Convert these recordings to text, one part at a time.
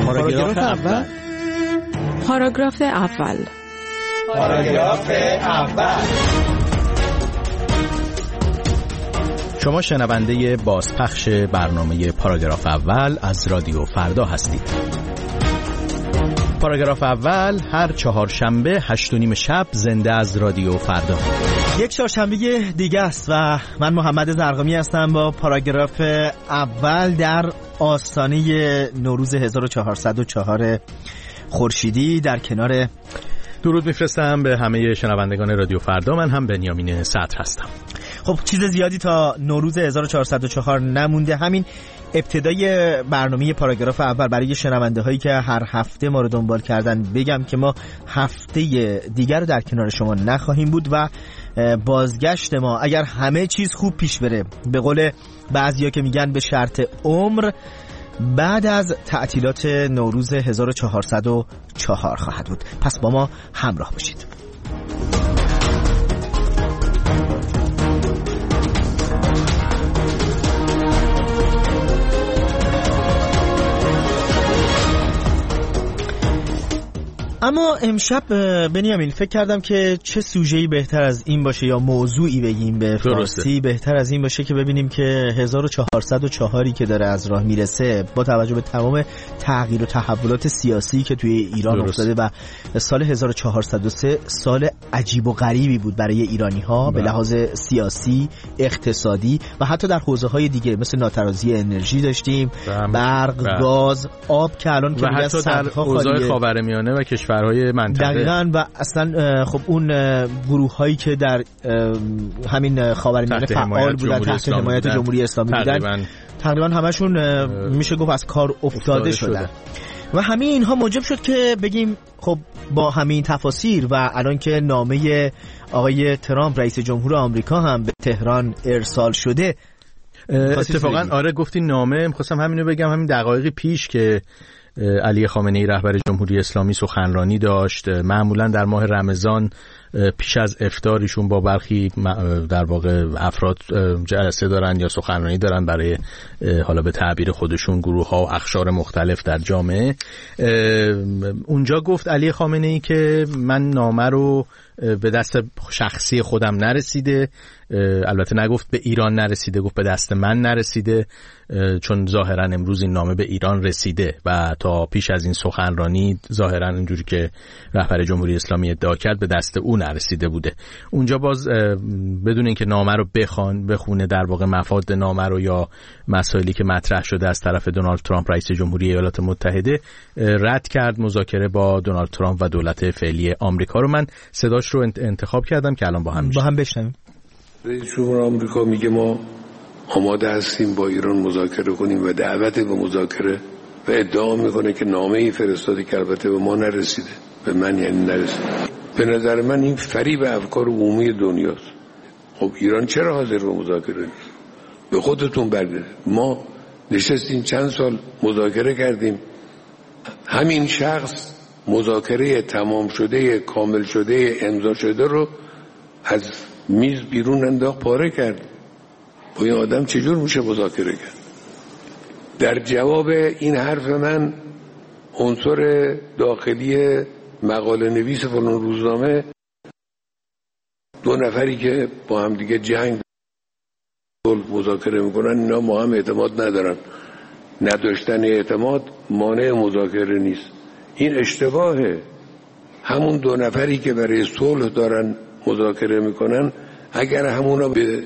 پاراگراف اول. پاراگراف اول. پاراگراف اول. شما شنونده بازپخش برنامه پاراگراف اول از رادیو فردا هستید. پاراگراف اول هر چهارشنبه 8:30 شب زنده از رادیو فردا. یک چهارشنبه دیگه است و من محمد زرقامی هستم با پاراگراف اول در آستانه نوروز 1404 خورشیدی. در کنار درود میفرستم به همه شنوندگان رادیو فردا. من هم بنیامین صدر هستم. خب چیز زیادی تا نوروز 1404 نمونده. همین ابتدای برنامه پاراگراف اول برای شنونده هایی که هر هفته ما رو دنبال کردن بگم که ما هفته دیگر در کنار شما نخواهیم بود و بازگشت ما اگر همه چیز خوب پیش بره، به قول بعضیا که میگن به شرط عمر، بعد از تعطیلات نوروز 1404 خواهد بود. پس با ما همراه باشید. اما امشب بنیامین فکر کردم که چه سوژه‌ای بهتر از این باشه یا موضوعی بگیم به فارسی بهتر از این باشه که ببینیم که 1404 که داره از راه میرسه با توجه به تمام تغییر و تحولات سیاسی که توی ایران افتاده و سال 1403 سال عجیب و غریبی بود برای ایرانی‌ها به لحاظ سیاسی، اقتصادی و حتی در حوزه‌های دیگه مثل ناترازی انرژی داشتیم، برق، گاز، آب که الان که حتی در حوزه خاورمیانه و کشورهای منطقه. دقیقاً. و اصلا خب اون گروه‌هایی که در همین خاورمیانه فعال بودن تحت حمایت جمهوری اسلامی بودن تقریباً همشون میشه گفت از کار افتاده شدن. و همین اینها موجب شد که بگیم خب با همین تفاسیر و الان که نامه آقای ترامپ رئیس جمهور آمریکا هم به تهران ارسال شده، اتفاقاً آره گفتی نامه، می‌خواستم همینو بگم. همین دقایق پیش که علی خامنه‌ای رهبر جمهوری اسلامی سخنرانی داشت، معمولا در ماه رمضان پیش از افطارشون با برخی در واقع افراد جلسه دارن یا سخنرانی دارن برای حالا به تعبیر خودشون گروه‌ها و اقشار مختلف در جامعه. اونجا گفت علی خامنه‌ای که من نامه رو به دست شخصی خودم نرسیده، البته نگفت به ایران نرسیده، گفت به دست من نرسیده، چون ظاهرا امروز این نامه به ایران رسیده و تا پیش از این سخنرانی ظاهرا اینجوری که رهبر جمهوری اسلامی ادعا کرد به دست او نرسیده بوده. اونجا باز بدون اینکه نامه رو بخونه در واقع مفاد نامه رو یا مسائلی که مطرح شده از طرف دونالد ترامپ رئیس جمهوری ایالات متحده رد کرد مذاکره با دونالد ترامپ و دولت فعلی آمریکا رو. من صداش رو انتخاب کردم که الان با هم بشنویم. رئیس جمهور آمریکا میگه ما آماده هستیم با ایران مذاکره کنیم و دعوت به مذاکره و ادعا میکنه که نامه‌ای فرستاده که البته به ما نرسیده، به من یعنی نرسیده. به نظر من این فریب افکار عمومی دنیاست. خب ایران چرا حاضر به مذاکره نیست؟ به خودتون برگردید. ما نشستیم چند سال مذاکره کردیم، همین شخص مذاکره تمام شده، کامل شده، امضا شده رو از میز بیرون انداخت، پاره کرد. با این آدم چجور میشه مذاکره کرد؟ در جواب این حرف من عنصر داخلی مقاله نویس فلان روزنامه، دو نفری که با هم دیگه جنگ مذاکره میکنن، اینا ما هم اعتماد ندارن. نداشتن اعتماد مانع مذاکره نیست. این اشتباهه. همون دو نفری که برای صلح دارن مذاکره میکنن اگر همونا به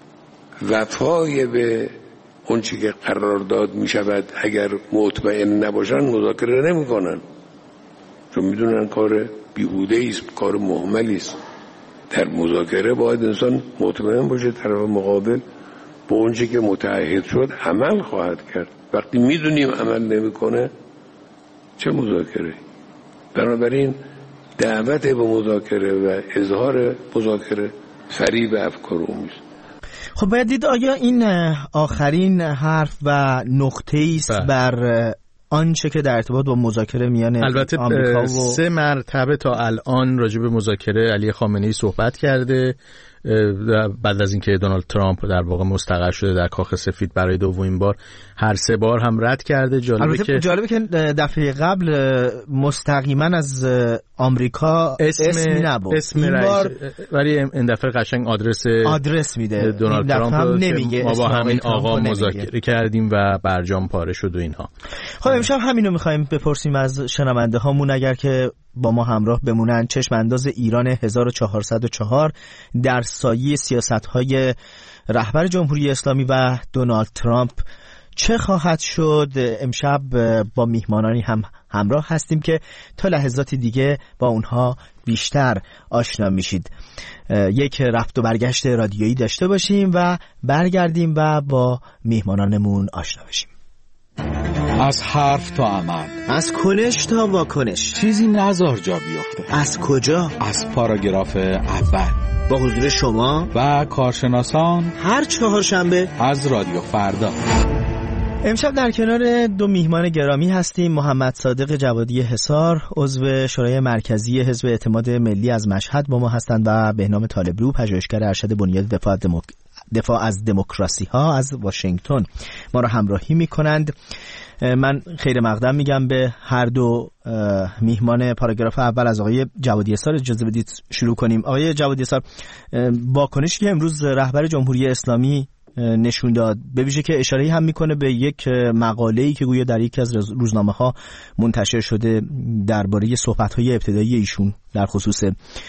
وفای به اون چی که قرار داد میشود اگر مطمئن نباشن مذاکره نمیکنن، چون میدونن کار بیهوده است، کار مهملی است. در مذاکره باید انسان مطمئن باشه طرف مقابل با اون چی که متعهد شد عمل خواهد کرد. وقتی میدونیم عمل نمیکنه چه مذاکره؟ بنابراین دعوت به مذاکره و اظهار مذاکره فریب افکار عمومی است. خب باید دید آیا این آخرین حرف و نقطه‌ای است بر آنچه که در ارتباط با مذاکره میان البته آمریکا و 3 مرتبه تا الان راجع به مذاکره علی خامنه‌ای صحبت کرده. بعد از اینکه دونالد ترامپ در واقع مستقر شده در کاخ سفید برای دومین بار هر 3 بار هم رد کرده. جالبه که دفعه قبل مستقیما از آمریکا اسمی نبود، این بار ولی این دفعه قشنگ آدرس میده. دونالد ترامپ نمیگه ما با همین آقا مذاکره کردیم و برجام پاره شد و اینها. خب امشب همینو می‌خوایم بپرسیم از شنونده هامون، اگر که با ما همراه بمونن. چشم انداز ایران 1404 در سایه سیاست‌های رهبر جمهوری اسلامی و دونالد ترامپ چه خواهد شد؟ امشب با میهمانانی هم همراه هستیم که تا لحظات دیگه با اونها بیشتر آشنا میشید. یک رفت و برگشت رادیویی داشته باشیم و برگردیم و با میهمانانمون آشنا بشیم. از حرف تا عمل، از کنش تا واکنش، چیزی نزار جا بیفته. از کجا؟ از پاراگراف اول با حضور شما و کارشناسان هر چهارشنبه از رادیو فردا. امشب در کنار 2 میهمان گرامی هستیم. محمد صادق جوادی حصار، عضو شورای مرکزی حزب اعتماد ملی از مشهد با ما هستند، و بهنام طالبلو، پژوهشگر ارشد بنیاد دفاع از دموکراسی ها از واشنگتن ما را همراهی می‌کنند. من خیر مقدم میگم به هر 2 میهمان پاراگراف اول. از آقای جوادی حصار اجازه بدید شروع کنیم. آقای جوادی حصار، واکنشی که امروز رهبر جمهوری اسلامی نشون داد، به ویژه که اشاره هم میکنه به یک مقاله‌ای که گویا در یکی از روزنامه‌ها منتشر شده درباره صحبت‌های ابتدایی ایشون در خصوص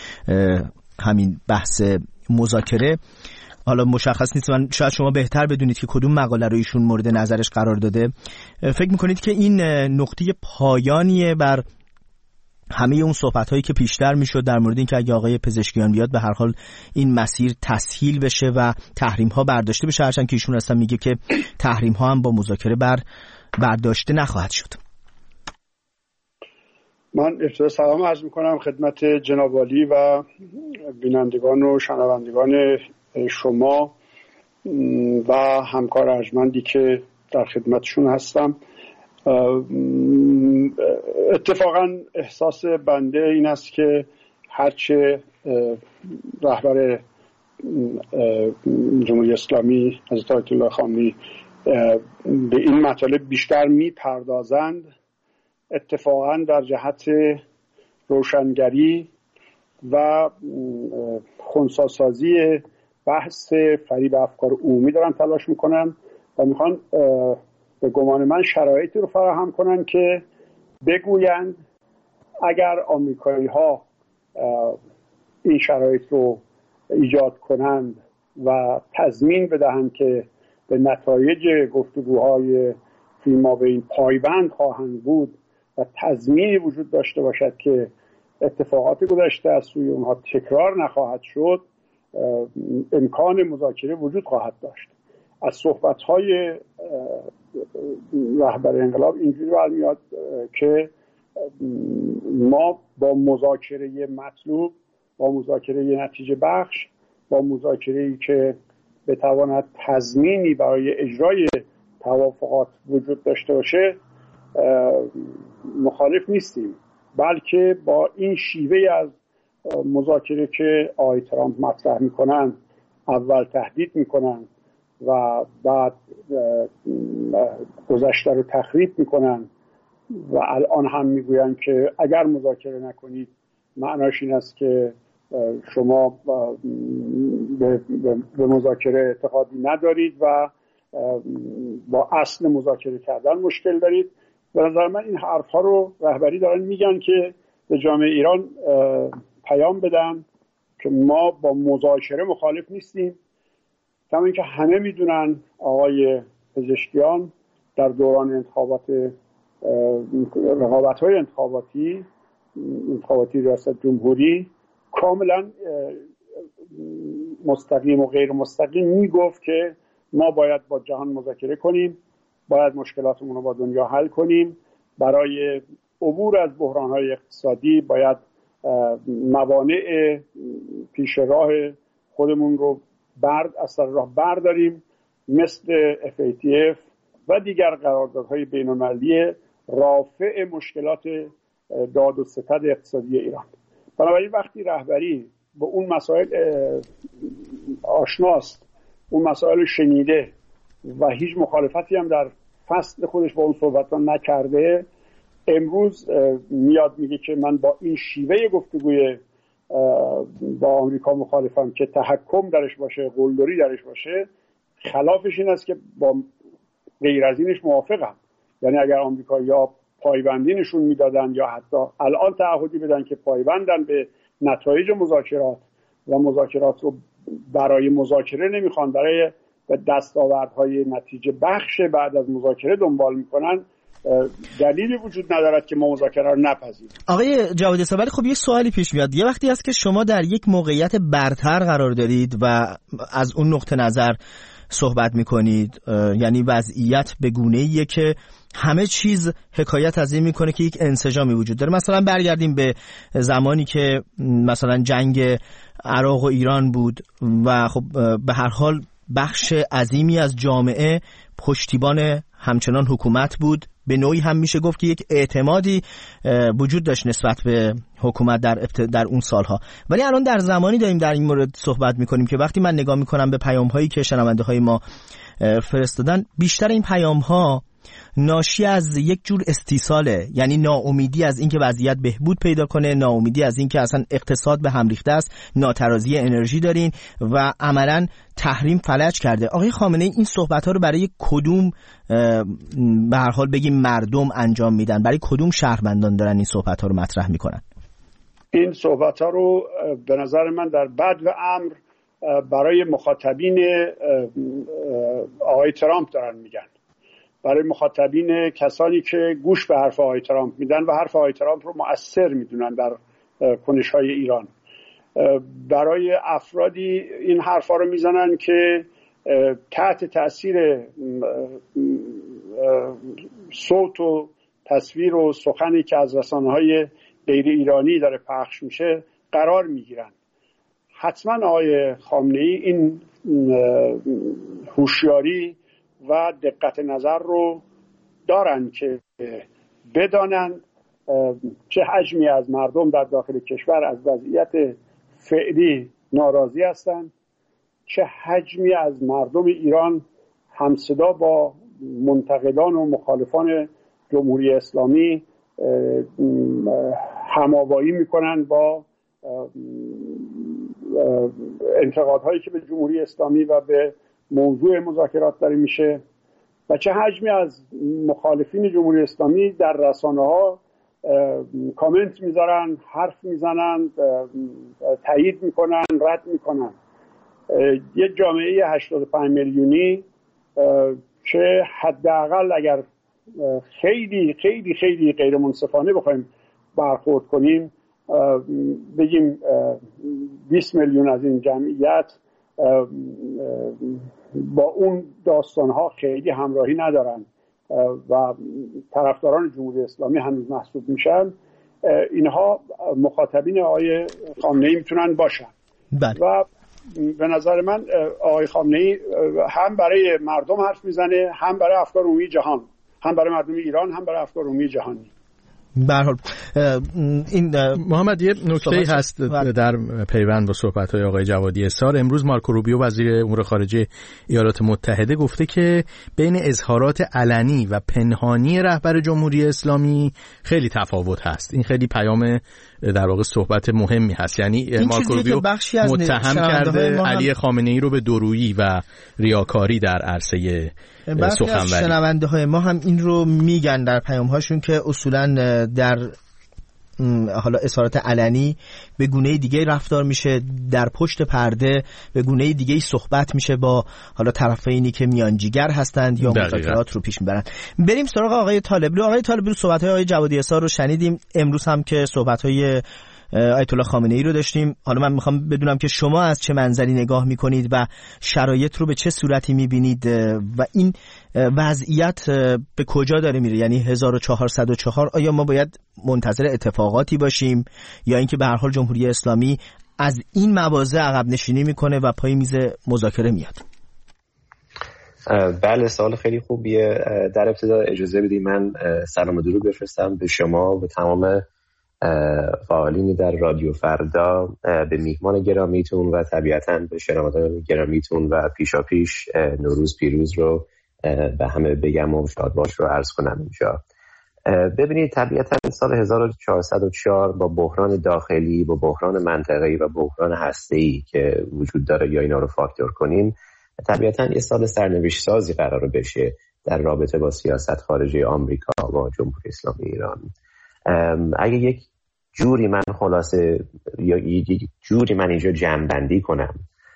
همین بحث مذاکره. حالا مشخص نیست، من شاید شما بهتر بدونید که کدوم مقاله رو ایشون مورد نظرش قرار داده. فکر میکنید که این نقطه پایانیه بر همه اون صحبت‌هایی که پیشتر میشد در مورد اینکه اگه آقای پزشکیان بیاد به هر حال این مسیر تسهیل بشه و تحریم‌ها برداشته بشه، هرچند که ایشون اصلا میگه که تحریم‌ها هم با مذاکره برداشته نخواهد شد؟ من ابتدا سلام عرض میکنم خدمت جناب عالی و بینندگان و شنوندگان شما و همکار ارجمندی که در خدمتشون هستم. اتفاقا احساس بنده این است که هرچه رهبر جمهوری اسلامی حضرت آیت الله خامنه‌ای به این مطالب بیشتر میپردازند، اتفاقا در جهت روشنگری و خنثی‌سازی بحث فریب افکار عمومی دارن تلاش میکنن و میخوان به گمان من شرایطی رو فراهم کنن که بگویند اگر آمریکایی ها این شرایط رو ایجاد کنند و تضمین بدهند که به نتایج گفتگوهای فیمابین پایبند خواهند بود و تضمینی وجود داشته باشد که اتفاقات گذشته از سوی اونها تکرار نخواهد شد، امکان مذاکره وجود خواهد داشت. از صحبت‌های رهبر انقلاب اینجوری برمیاد که ما با مذاکره مطلوب، با مذاکره نتیجه بخش، با مذاکره‌ای که بتواند تضمینی برای اجرای توافقات وجود داشته باشه مخالف نیستیم، بلکه با این شیوه از مذاکره که آقای ترامپ مطرح میکنن، اول تهدید میکنن و بعد گذشته رو تخریب میکنن و الان هم میگوین که اگر مذاکره نکنید معناش این است که شما به مذاکره اعتقادی ندارید و با اصل مذاکره کردن مشکل دارید. به نظر من این حرفها رو رهبری دارن میگن که به جامعه ایران پیام بدن که ما با مذاکره مخالف نیستیم. کما اینکه همه میدونن آقای پزشکیان در دوران رقابت‌های انتخاباتی ریاست جمهوری کاملا مستقیم و غیر مستقیم میگفت که ما باید با جهان مذاکره کنیم، باید مشکلاتمون رو با دنیا حل کنیم، برای عبور از بحران‌های اقتصادی باید موانع پیش راه خودمون رو از سر راه برداریم، مثل FATF و دیگر قراردادهای بین‌المللی رافع مشکلات داد و ستد اقتصادی ایران. بنابراین وقتی رهبری به اون مسائل آشناست، اون مسائل شنیده و هیچ مخالفتی هم در فصل خودش با اون صحبت‌ها نکرده، امروز میاد میگه که من با این شیوه گفتگوی با آمریکا مخالفم که تحکم درش باشه، قلدری درش باشه، خلافش این است که با غیر از اینش موافقم. یعنی اگر آمریکایی‌ها پایبندی نشون میدادن یا حتی الان تعهدی بدن که پایبندن به نتایج مذاکرات و مذاکرات رو برای مذاکره نمیخوان، برای دستاوردهای نتیجه بخش بعد از مذاکره دنبال میکنن، دلیلی وجود ندارد که ما مذاکره رو نپذیریم. آقای جوادی صاحب، ولی خب یه سوالی پیش میاد. یه وقتی هست که شما در یک موقعیت برتر قرار دارید و از اون نقطه نظر صحبت میکنید، یعنی وضعیت به گونه‌ایه که همه چیز حکایت از این میکنه که یک انسجامی وجود داره. مثلا برگردیم به زمانی که مثلا جنگ عراق و ایران بود و خب به هر حال بخش عظیمی از جامعه پشتیبان همچنان حکومت بود. به نوعی هم میشه گفت که یک اعتمادی وجود داشت نسبت به حکومت در اون سالها. ولی الان در زمانی داریم در این مورد صحبت میکنیم که وقتی من نگاه میکنم به پیام‌هایی که شنونده های ما فرستادن، بیشتر این پیام‌ها ناشی از یک جور استیصاله، یعنی ناامیدی از اینکه وضعیت بهبود پیدا کنه، ناامیدی از اینکه اصلا اقتصاد به هم ریخته است، ناترازی انرژی دارین و عملاً تحریم فلج کرده. آقای خامنه‌ای این صحبت‌ها رو برای کدوم به هر حال بگیم مردم انجام میدن؟ برای کدوم شهروندان دارن این صحبت‌ها رو مطرح میکنن؟ این صحبت‌ها رو به نظر من در بد و امر برای مخاطبین آقای ترامپ دارن میگن، برای مخاطبین کسانی که گوش به حرف آقای ترامپ میدن و حرف آقای ترامپ رو مؤثر میدونن در کنش‌های ایران. برای افرادی این حرفا رو میزنن که تحت تأثیر صوت و تصویر و سخنی که از رسانه‌های غیر ایرانی داره پخش میشه قرار میگیرن. حتما آقای خامنه‌ای این هوشیاری و دقت نظر رو دارن که بدانن چه حجمی از مردم در داخل کشور از وضعیت فعلی ناراضی هستند، چه حجمی از مردم ایران همصدا با منتقدان و مخالفان جمهوری اسلامی هماوایی میکنن با انتقادهایی که به جمهوری اسلامی و به موضوع مذاکرات داره میشه، و چه حجمی از مخالفین جمهوری اسلامی در رسانه‌ها کامنت میذارن، حرف میزنن، تایید میکنن، رد میکنن. یه جامعه 85 میلیونی که حداقل اگر خیلی خیلی خیلی غیر منصفانه بخوایم برخورد کنیم بگیم 20 میلیون از این جمعیت با اون داستانها خیلی همراهی ندارن و طرفداران جمهوری اسلامی هنوز محسوب میشن. اینها مخاطبین آقای خامنه‌ای میتونن باشن. بله. و به نظر من آقای خامنه‌ای هم برای مردم حرف میزنه، هم برای افکار عمومی جهان، هم برای مردم ایران، هم برای افکار عمومی جهانی. به هر حال این محمد یه نکته هست در پیوند با صحبت‌های آقای جوادی اسار. امروز مارکو روبیو وزیر امور خارجه ایالات متحده گفته که بین اظهارات علنی و پنهانی رهبر جمهوری اسلامی خیلی تفاوت هست. این خیلی پیام در واقع صحبت مهمی هست. یعنی مارکو روبیو متهم کرده علی خامنه‌ای رو به دورویی و ریاکاری در عرصه سخنوری. شنونده های ما هم این رو میگن در پیام هاشون که اصولاً در حالا اظهارات علنی به گونه دیگه رفتار میشه، در پشت پرده به گونه دیگه صحبت میشه با حالا طرفینی که میانجیگر هستند یا مذاکرات رو پیش میبرن. بریم سراغ آقای طالبلو. آقای طالبلو، صحبت‌های آقای جوادی اسار رو شنیدیم. امروز هم که صحبت‌های آیت الله خامنه‌ای رو داشتیم. حالا من میخوام بدونم که شما از چه منظری نگاه میکنید و شرایط رو به چه صورتی میبینید و این وضعیت به کجا داره میره؟ یعنی 1404 آیا ما باید منتظر اتفاقاتی باشیم یا اینکه به هر حال جمهوری اسلامی از این مواضع عقب نشینی میکنه و پای میز مذاکره میاد؟ بله، سوال خیلی خوبیه. در ابتدا اجازه بدید من سلام و درود بفرستم به شما، به تمام فعالینی در رادیو فردا، به میهمان گرامیتون و طبیعتاً به شنوندگان گرامیتون و پیشاپیش نوروز پیروز رو به همه بگم و شادباش رو عرض کنم اینجا. ببینید طبیعتاً سال 1404 با بحران داخلی، با بحران منطقه‌ای و بحران هسته‌ای که وجود داره یا اینا رو فاکتور کنیم، طبیعتاً یه سال سرنوشت سازی قرار بشه در رابطه با سیاست خارجی آمریکا و جمهوری اسلامی ایران. اگه یک جوری من خلاصه یا یک جوری من اینجا جمع‌بندی کنم،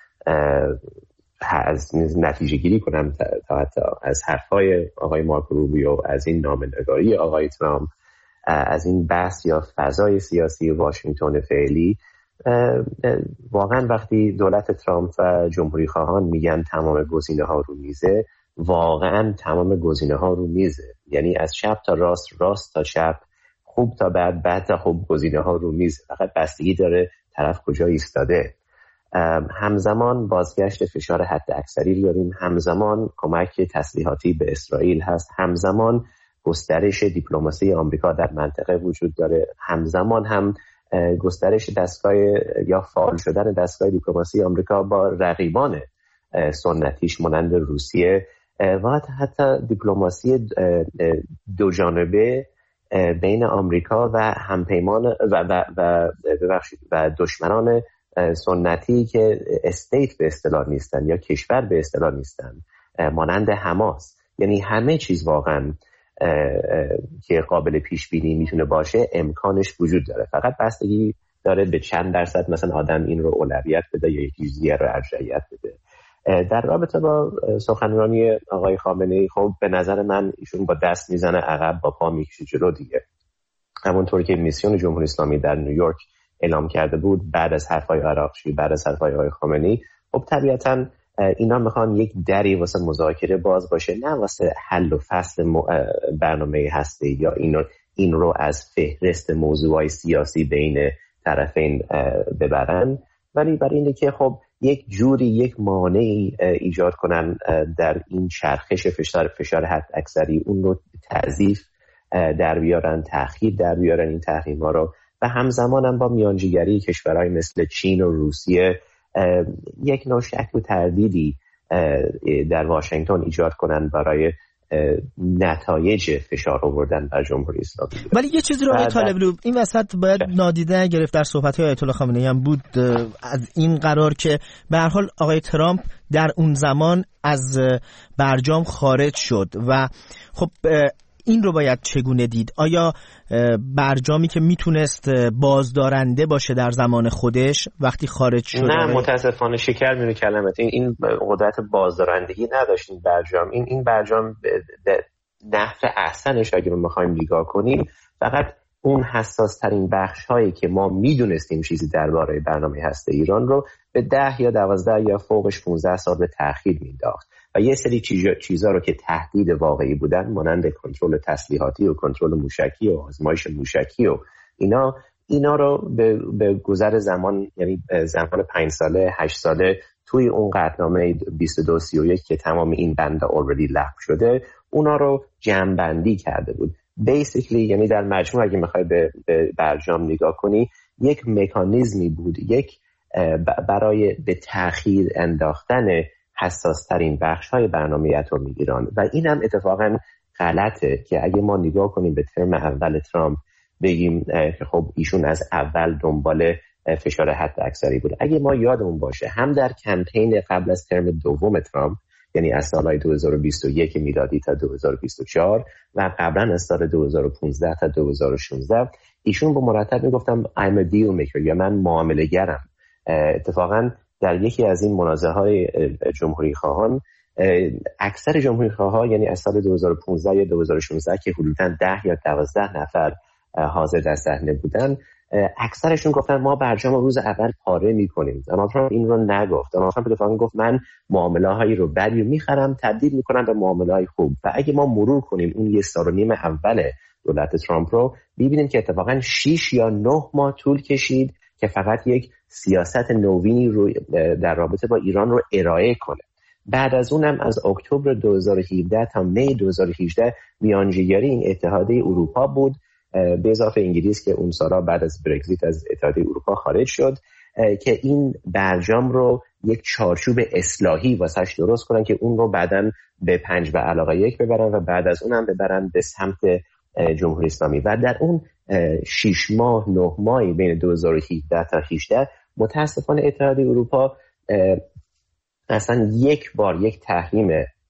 از نتیجه گیری کنم حتی از حرفای آقای مارکو روبیو، از این نامه‌نگاری آقای ترامپ، از این بحث یا فضای سیاسی واشنگتن فعلی، واقعا وقتی دولت ترامپ و جمهوری خواهان میگن تمام گزینه ها رو میزه، واقعا تمام گزینه ها رو میزه، یعنی از چپ تا راست، راست تا چپ، خوب تا بد، بد تا خوب، گزینه ها رو میزه، فقط بستگی داره طرف کجا ایستاده. همزمان بازگشت فشار حد اکثری داریم، همزمان کمک تسلیحاتی به اسرائیل هست، همزمان گسترش دیپلماسی آمریکا در منطقه وجود داره، همزمان هم گسترش دستگاه یا فعال شدن دستگاه دیپلماسی آمریکا با رقیبان سنتیش مانند روسیه و حتی دیپلماسی دو جانبه بین آمریکا و همپیمان و دشمنان سنتی که استیت به اصطلاح نیستن یا کشور به اصطلاح نیستن، مانند حماس. یعنی همه چیز واقعا که قابل پیش بینی میتونه باشه امکانش وجود داره، فقط بستگی داره به چند درصد مثلا آدم این رو اولویت بده یا یکی دیگر رو ارجحیت بده. در رابطه با سخنرانی آقای خامنه‌ای، خب به نظر من ایشون با دست میزنه عقب، با پا میکشه جلو دیگه. همونطور که میسیون جمهوری اسلامی در نیویورک اعلام کرده بود بعد از حرفای عراقچی، بعد از حرفای آقای خامنه‌ای، خب طبیعتاً اینا میخوان یک دری واسه مذاکره باز باشه، نه واسه حل و فصل برنامه هسته یا این رو از فهرست موضوعات سیاسی بین طرفین ببرن، ولی برای اینه که خب یک جوری یک مانعی ایجاد کنن در این چرخش فشار حد اکثری، اون رو تضعیف در بیارن، تأخیر در بیارن این تحریم‌ها رو، و همزمان هم با میانجیگری کشورهای مثل چین و روسیه یک نوع شک و تردیدی در واشنگتن ایجاد کنن برای نتایج فشار آوردن بر جمهوری اسلامی. ولی یه چیزی رو آقای طالبلو این وسط باید نادیده گرفت، در صحبت‌های آیت الله خامنه‌ای هم بود، از این قرار که به هر حال آقای ترامپ در اون زمان از برجام خارج شد و خب این رو باید چگونه دید؟ آیا برجامی که میتونست بازدارنده باشه در زمان خودش وقتی خارج شد؟ نه متاسفانه شکر میره کلمت، این قدرت بازدارندگی نداشت این برجام. این برجام نحو احسنش اگه ما میخوایم نگاه کنیم فقط اون حساس ترین بخش هایی که ما میدونستیم چیزی درباره برنامه هسته ایران رو به 10 یا 12 یا فوقش 15 سال به تأخیر مینداخت و یه سری چیزا رو که تهدید واقعی بودن مانند کنترل تسلیحاتی و کنترل موشکی و آزمایش موشکی و اینا رو به گذر زمان، یعنی زمان 5 ساله 8 ساله توی اون قطعنامه 2231 که تمام این بند اوردی لغو شده اونا رو جمع‌بندی کرده بود. بیسیکلی یعنی در مجموع اگه میخوای به برجام نگاه کنی یک مکانیزمی بود، یک برای به تأخیر انداختن حساس ترین بخش های برنامه اتمی ایران. و این هم اتفاقا غلطه که اگه ما نگاه کنیم به ترم اول ترامپ بگیم که خب ایشون از اول دنبال فشار حد اکثری بود. اگه ما یادمون باشه هم در کمپین قبل از ترم دوم ترامپ، یعنی از سالهای 2021 میلادی تا 2024 و قبلا از سال 2015 تا 2016 ایشون با مرتب میگفتم I'm a deal maker یا من معامله گرم. اتفاقا در یکی از این منازعه‌های جمهوری خواهان اکثر جمهوری خواها، یعنی از سال 2015 یا 2016 که حدوداً 10 یا 12 نفر حاضر در صحنه بودن، اکثرشون گفتن ما برجام روز اول پاره میکنیم. اما ترامپ این رو نگفت. اما ترامپ اتفاقا گفت من معامله‌هایی رو بدی میخرم تبدیل میکنم به معامله‌های خوب. و اگه ما مرور کنیم اون 1.5 سال اول دولت ترامپ رو ببینیم که اتفاقا 6 یا 9 ماه طول کشید که فقط یک سیاست نوینی رو در رابطه با ایران رو ارائه کنه. بعد از اونم از اکتبر 2017 تا می 2018 میانجیگری این اتحادیه اروپا بود به اضافه انگلیس که اون سالا بعد از برگزیت از اتحادیه اروپا خارج شد، که این برجام رو یک چارچوب اصلاحی واسش درست کنن که اون رو بعداً به 5 به علاقه 1 ببرن و بعد از اونم ببرن به سمت جمهوری اسلامی. و در اون 6 ماه 9 ماهی بین 2017 تا 18 متاسفانه اتحادیه اروپا اصلا یک تحریم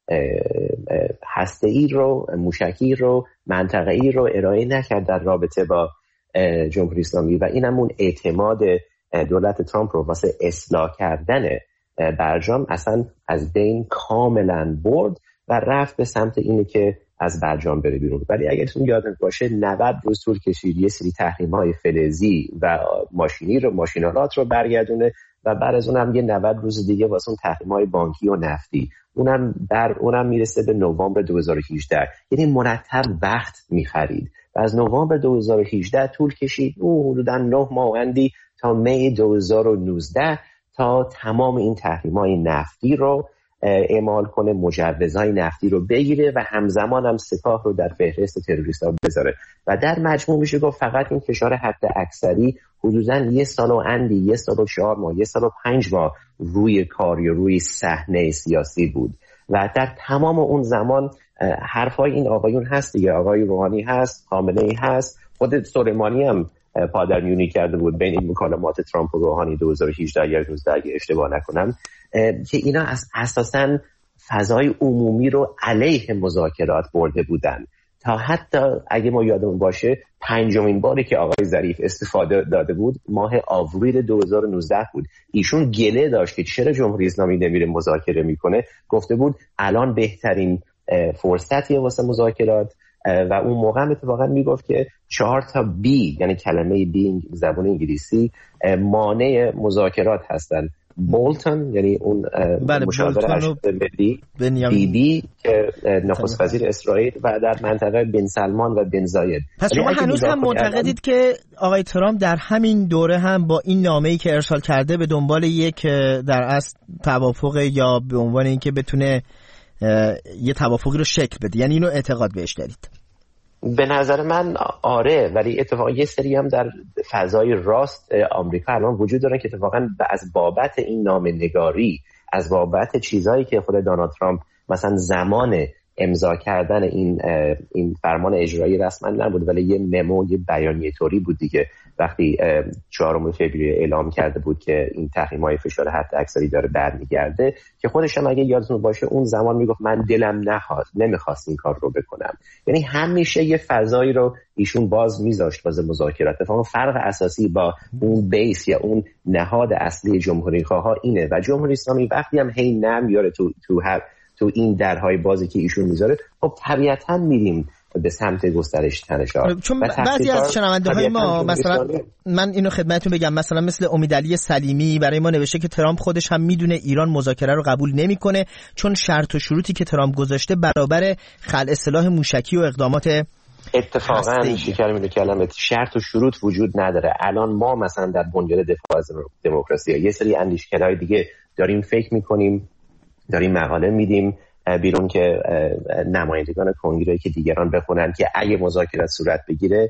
هسته‌ای رو، موشکی رو، منطقه‌ای رو ارائه نکرد در رابطه با جمهوری اسلامی و این همون اعتماد دولت ترامپ رو واسه اصلاح کردن برجام اصلا از بین کاملا برد و رفت به سمت اینه که از برجام بره بیرون. ولی اگرتون یادتون باشه 90 روز طول کشید یه سری تحریم‌های فلزی و ماشینالات رو برگردونه و بعد از اونم یه 90 روز دیگه واسه اون تحریم‌های بانکی و نفتی، اونم میرسه به نوامبر 2018. یعنی مرتب وقت می‌خرید و از نوامبر 2018 طول کشید حدوداً 9 ماه اندی تا می 2019 تا تمام این تحریم‌های نفتی رو اعمال کنه، مجوزهای نفتی رو بگیره و همزمان هم سپاه رو در فهرست تروریست‌ها بذاره و در مجموع میشه گفت فقط این فشار حد اکثری حدوداً 1 سال و اندی، 1 سال و 4 ماه، 1 سال و 5 ماه روی کار یا روی صحنه سیاسی بود و در تمام اون زمان حرفای این آقایون هست دیگه، آقای روحانی هست، خامنه‌ای هست، خود سلیمانی هم پادرمیونی کرده بود بین این مکالمات ترامپ و روحانی 2018 یا 2019 اگه اشتباه نکنم، که اینا اساساً فضای عمومی رو علیه مذاکرات برده بودن تا حتی اگه ما یادمون باشه 5مین باری که آقای ظریف استفاده داده بود ماه آوریل 2019 بود. ایشون گله داشت که چرا جمهوری اسلامی نمیره مذاکره میکنه، گفته بود الان بهترین فرصتیه واسه مذاکرات و اون موقع اتفاقا میگفت که 4 تا بی یعنی کلمه بی زبان انگلیسی مانع مذاکرات هستن. بولتون یعنی اون مشاور ارشد ملی، بی که نخست وزیر اسرائیل و در منطقه بن سلمان و بن زاید. پس شما هنوز هم معتقدید که آقای ترامپ در همین دوره هم با این نامه‌ای که ارسال کرده به دنبال یک در اصل توافق یا به عنوان اینکه بتونه یه توافقی رو شکل بده، یعنی اینو اعتقاد بهش دارید؟ به نظر من آره، ولی اتفاقا یه سری هم در فضای راست آمریکا الان وجود دارن که اتفاقا از بابت این نامه‌نگاری، از بابت چیزایی که خود دونالد ترامپ مثلا زمان امضا کردن این فرمان اجرایی رسما نبود ولی یه ممو، یه بیانیه طوری بود دیگه، وقتی 4 فوریه اعلام کرده بود که این تحریم‌های فشار حد اکثری داره برمیگرده، که خودش هم اگه یادتون باشه اون زمان میگفت من دلم نمیخواست این کار رو بکنم. یعنی همیشه یه فضایی رو ایشون باز میذاشت واسه مذاکرات. اتفاقا فرق اساسی با اون بیس یا اون نهاد اصلی جمهوری خواها اینه و جمهوری اسلامی وقتی هم هی نمیاره تو این درهای بازی که ایشون میذاره، خب طبیعتاً میریم به سمت گسترش تنش‌ها. چون بعضی از شنونده‌های ما مثلا من اینو خدمتتون بگم، مثلا مثل امیدعلی سلیمی برای ما نوشته که ترامپ خودش هم میدونه ایران مذاکره رو قبول نمیکنه چون شرط و شروطی که ترامپ گذاشته برابر خلع سلاح موشکی و اقدامات اتفاقاً شکر کلمه شرط و شروط وجود نداره. الان ما مثلا در بنیاد دفاع از دموکراسی یه سری اندیشکدهای دیگه داریم فکر میکنیم، داریم مقاله میدیم بیرون که نمایندگان کنگره که دیگران بخونن که اگه مذاکرات صورت بگیره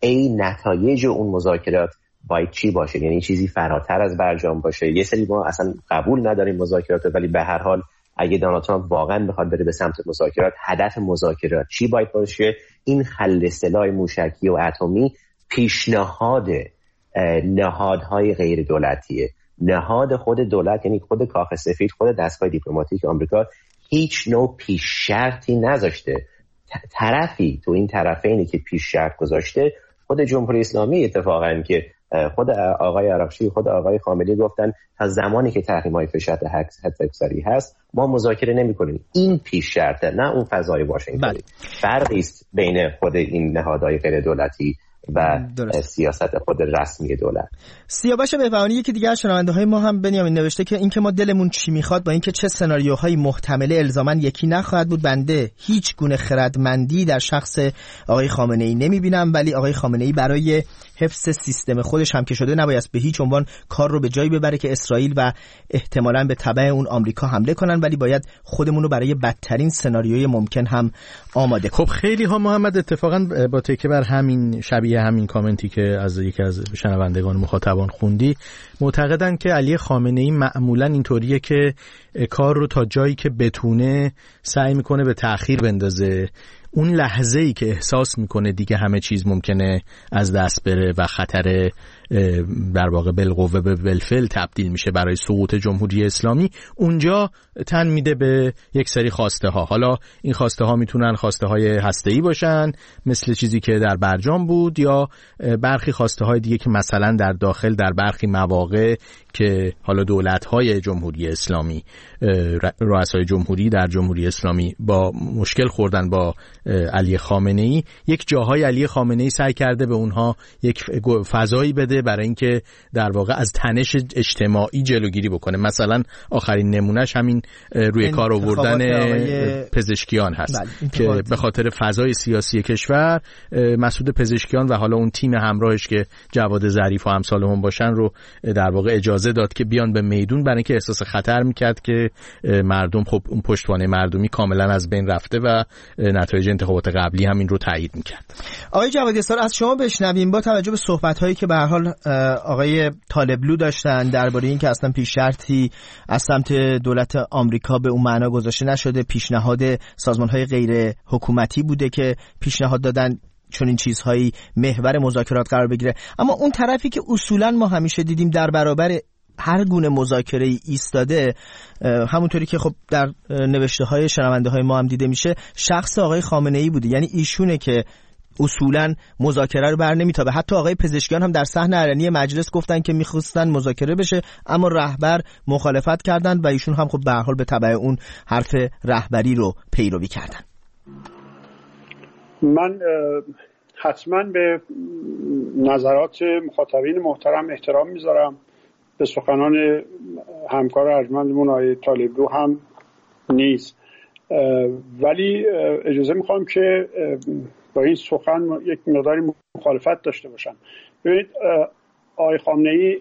نتایج اون مذاکرات باید چی باشه، یعنی چیزی فراتر از برجام باشه. یه سری ما اصلا قبول نداریم مذاکرات، ولی به هر حال اگه دونالد ترامپ واقعا بخواد بره به سمت مذاکرات، هدف مذاکرات چی باید باشه؟ این خلع سلاح موشکی و اتمی پیشنهاد نهادهای غیر دولتیه. نهاد خود دولت یعنی خود کاخ سفید، خود دستگاه دیپلماتیک آمریکا هیچ نوع پیش شرطی نذاشته. طرفی تو این طرفینی که پیش شرط گذاشته خود جمهوری اسلامی، اتفاقا که خود آقای عراقچی، خود آقای خامنه‌ای گفتن تا زمانی که تحریم‌های فشار حد اکثری هست ما مذاکره نمی‌کنیم. این پیش شرطه، نه اون فضای واشنگتن. فرقی است بین خود این نهادهای غیر دولتی و سیاست خود رسمی دولت. سیاوش بهبهانی یکی دیگه از شنونده‌های ما هم بنیامین نوشته که اینکه ما دلمون چی میخواد با اینکه چه سناریوهایی محتمله الزاما یکی نخواهد بود، بنده هیچ گونه خردمندی در شخص آقای خامنه‌ای نمیبینم، ولی آقای خامنه‌ای برای حفظ سیستم خودش هم که شده نباید به هیچ عنوان کار رو به جایی ببره که اسرائیل و احتمالاً به تبع اون آمریکا حمله کنن، ولی باید خودمون رو برای بدترین سناریوی ممکن هم آماده کنیم. خب خیلی ها محمد اتفاقا با تکیه بر همین شبیه همین کامنتی که از یکی از شنوندگان مخاطبان خوندی معتقدن که علی خامنه‌ای معمولا اینطوریه که کار رو تا جایی که بتونه سعی میکنه به تأخیر بندازه. اون لحظه‌ای که احساس میکنه دیگه همه چیز ممکنه از دست بره و خطر در واقع بالقوه به بالفعل تبدیل میشه برای سقوط جمهوری اسلامی، اونجا تن میده به یک سری خواسته ها. حالا این خواسته ها میتونن خواسته های هسته‌ای باشن مثل چیزی که در برجام بود، یا برخی خواسته های دیگه که مثلا در داخل در برخی مواقع که حالا دولت های جمهوری اسلامی، رؤسای جمهوری در جمهوری اسلامی با مشکل خوردن با علی خامنه‌ای، یک جاهای علی خامنه‌ای سعی کرده به اونها یک فضایی بده برای اینکه در واقع از تنش اجتماعی جلوگیری بکنه. مثلا آخرین نمونهش همین روی کار آوردن پزشکیان هست که به خاطر فضای سیاسی کشور مسعود پزشکیان و حالا اون تیم همراهش که جواد ظریف و امثالهم باشن رو در واقع اجازه داد که بیان به میدون، برای اینکه احساس خطر میکرد که مردم، خب اون پشتوانه مردمی کاملا از بین رفته و نتایج انتخابات قبلی هم این رو تایید میکرد. آقای جواد یسار، از شما بشنویم با توجه به صحبت‌هایی که به هر حال آقای طالبلو داشتن درباره این که اصلا پیش شرطی از سمت دولت آمریکا به اون معنا گذاشته نشده، پیشنهاد سازمان‌های غیر حکومتی بوده که پیشنهاد دادن چون این چیزهایی محور مذاکرات قرار بگیره، اما اون طرفی که اصولاً ما همیشه دیدیم در برابر هر گونه مذاکره ایستاده، همونطوری که خب در نوشته‌های شنونده‌های ما هم دیده میشه، شخص آقای خامنه‌ای بوده. یعنی ایشونه که اصولاً مذاکره رو بر نمیتابه. حتی آقای پزشکیان هم در صحن علنی مجلس گفتن که می‌خواستن مذاکره بشه، اما رهبر مخالفت کردن و ایشون هم خب به هر حال به تبع اون حرف رهبری رو پیروی کردن. من حتما به نظرات مخاطبین محترم احترام میذارم، به سخنان همکار ارجمندمون آقای طالبلو هم نیست، ولی اجازه میخوام که با این سخن یک مقداری مخالفت داشته باشم. ببینید، آقای خامنه‌ای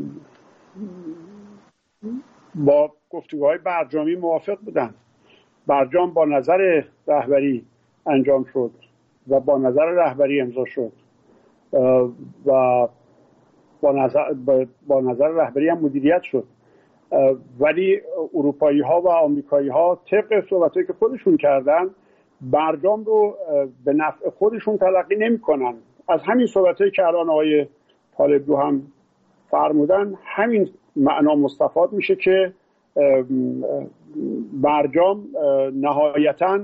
با گفتگوهای برجامی موافق بودن. برجام با نظر رهبری انجام شد و با نظر رهبری امضا شد و با نظر رهبری هم مدیریت شد، ولی اروپایی ها و آمریکایی ها طبق صحبتایی که خودشون کردن برجام رو به نفع خودشون تلقی نمی کنن. از همین صحبتایی که الان آقای طالبلو هم فرمودن همین معنا مستفاد میشه که برجام نهایتاً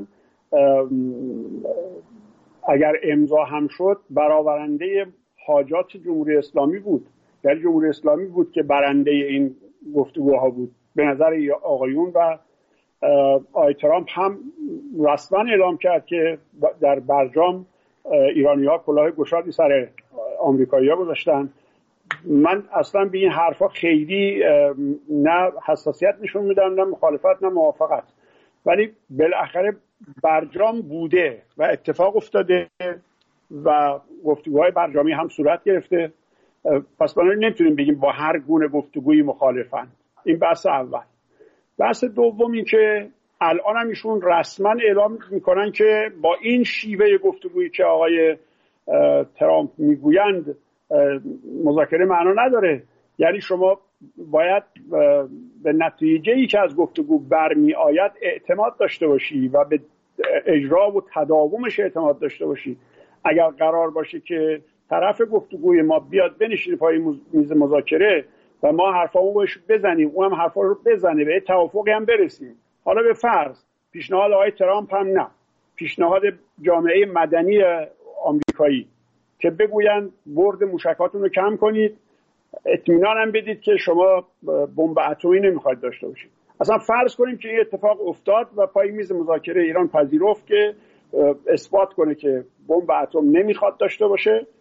اگر امضا هم شد برآورنده حاجات جمهوری اسلامی بود، یعنی جمهوری اسلامی بود که برنده این گفتگوها بود. به نظر آقایون و آقای ترامپ هم رسما اعلام کرد که در برجام ایرانی‌ها کلاه گشادی سر آمریکایی‌ها گذاشتن. من اصلا به این حرفا خیلی نه حساسیت نشون میدم، نه مخالفت، نه موافقت، ولی بالاخره برجام بوده و اتفاق افتاده و گفتگوهای برجامی هم صورت گرفته. پس بنابراین نمیتونیم بگیم با هر گونه گفتگویی مخالفن. این بحث اول. بحث دوم این که الان هم ایشون رسما اعلام میکنن که با این شیوه گفتگویی که آقای ترامپ میگویند مذاکره معنا نداره. یعنی شما باید به نتیجه‌ای که از گفتگو برمی آید اعتماد داشته باشی و به اجرا و تداومش اعتماد داشته باشی. اگر قرار باشه که طرف گفتگوی ما بیاد بنشینه پای میز مذاکره و ما حرفامو بهش بزنیم، اون هم حرفا رو بزنه، به توافقی هم برسیم، حالا به فرض پیشنهاد آقای ترامپ هم نه، پیشنهاد جامعه مدنی آمریکایی که بگوین برد موشکاتون رو کم کنید، اطمینان هم بدید که شما بمب اتمی نمیخواید داشته باشید. اصلا فرض کنیم که این اتفاق افتاد و پای میز مذاکره ایران پذیرفت که اثبات کنه که بمب اتم نمیخواد داشته باشه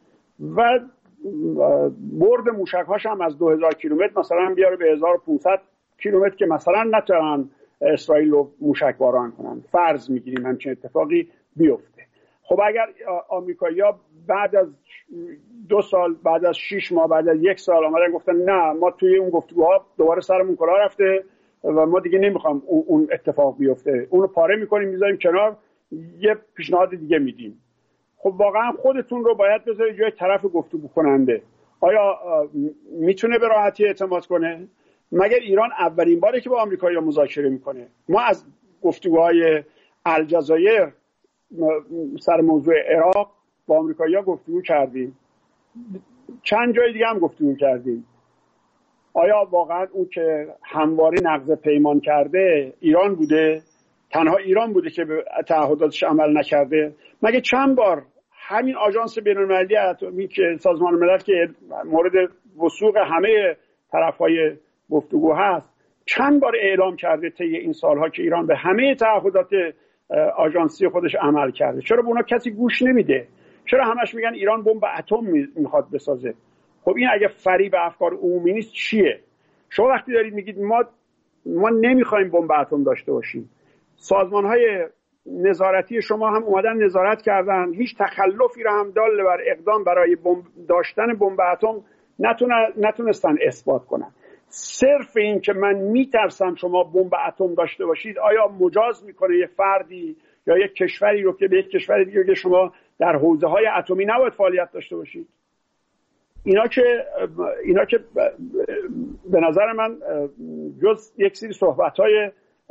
و برد موشک‌هاش هم از 2000 کیلومتر مثلا بیاره به 1500 کیلومتر که مثلا نتونن اسرائیل رو موشک باران کنن. فرض میگیریم همچین اتفاقی بیفته. خب اگر آمریکایی‌ها بعد از 2 سال، بعد از 6 ماه، بعد از 1 سال آمدن گفتن نه ما توی اون گفتگوها دوباره سرمون کلاه رفته و ما دیگه نمیخوام اون اتفاق بیفته، اونو پاره میکنیم میذاریم کنار، یه پیشنهاد دیگه میدیم. خب واقعا خودتون رو باید بذارید جای طرف گفتگو کننده. آیا میتونه به راحتی اعتماد کنه؟ مگر ایران اولین باره که با آمریکایی‌ها مذاکره میکنه؟ ما از گفتگوهای الجزایر سر موضوع عراق با آمریکایی‌ها گفتگو کردیم، چند جای دیگه هم گفتگو کردیم. آیا واقعا اون که همواره نقض پیمان کرده ایران بوده؟ تنها ایران بوده که به تعهداتش عمل نکرده؟ مگه چند بار همین آژانس بین‌المللی اتمی که سازمان ملل که مورد وثوق همه طرف‌های گفتگو هست، چند بار اعلام کرده طی این سالها که ایران به همه تعهدات آژانسی خودش عمل کرده؟ چرا به اونا کسی گوش نمیده؟ چرا همش میگن ایران بمب اتم میخواد بسازه؟ خب این اگه فریب افکار عمومی نیست چیه؟ شما وقتی دارید میگید ما نمیخوایم بمب اتم داشته باشیم، سازمان‌های نظارتی شما هم اومدن نظارت کردن، هیچ تخلفی را هم دال بر اقدام برای داشتن بمب اتم نتونستن اثبات کنن. صرف این که من میترسم شما بمب اتم داشته باشید آیا مجاز میکنه یه فردی یا یک کشوری رو که به یک کشور دیگه که شما در حوزه‌های اتمی نباید فعالیت داشته باشید؟ اینا که به نظر من جز یک سری صحبت‌های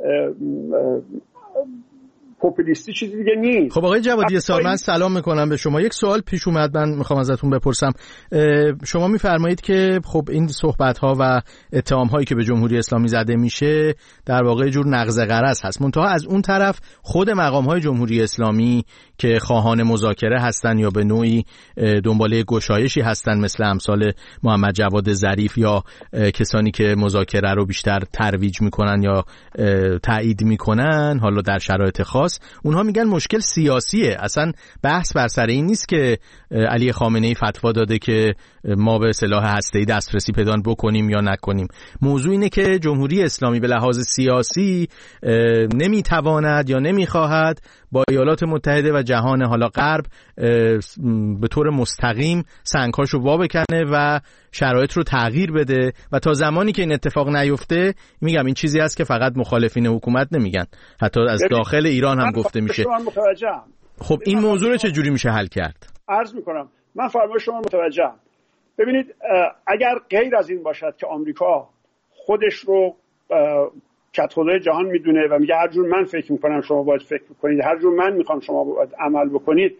پوپولیستی چیزی دیگه نیست. خب آقای جوادی سال، من سلام میکنم به شما. یک سوال پیش اومد، من میخوام ازتون بپرسم. شما میفرمایید که خب این صحبت‌ها و اتهام‌هایی که به جمهوری اسلامی زده میشه در واقع جور نقض غرض هست، منتها از اون طرف خود مقام‌های جمهوری اسلامی که خواهان مذاکره هستن یا به نوعی دنباله گشایشی هستن، مثل امثال محمد جواد ظریف یا کسانی که مذاکره رو بیشتر ترویج میکنن یا تایید میکنن، حالا در شرایط خاص، اونها میگن مشکل سیاسیه. اصلا بحث بر سر این نیست که علی خامنه‌ای فتوا داده که ما به سلاح هسته‌ای دسترسی پیدا بکنیم یا نکنیم. موضوع اینه که جمهوری اسلامی به لحاظ سیاسی نمیتواند یا نمیخواهد با ایالات متحده و جهان حالا غرب به طور مستقیم سنگ‌هاشو وا بکنه و شرایط رو تغییر بده و تا زمانی که این اتفاق نیفته، میگم این چیزی هست که فقط مخالفین حکومت نمیگن، حتی از داخل ایران هم گفته میشه. خب این موضوع رو چجوری میشه حل کرد؟ عرض میکنم، من فرمایش شما متوجهم. ببینید، اگر غیر از این باشد که آمریکا خودش رو کدخدای جهان میدونه و میگه هر جور من فکر میکنم شما باید فکر بکنید، هر جور من میخوام شما باید عمل بکنید،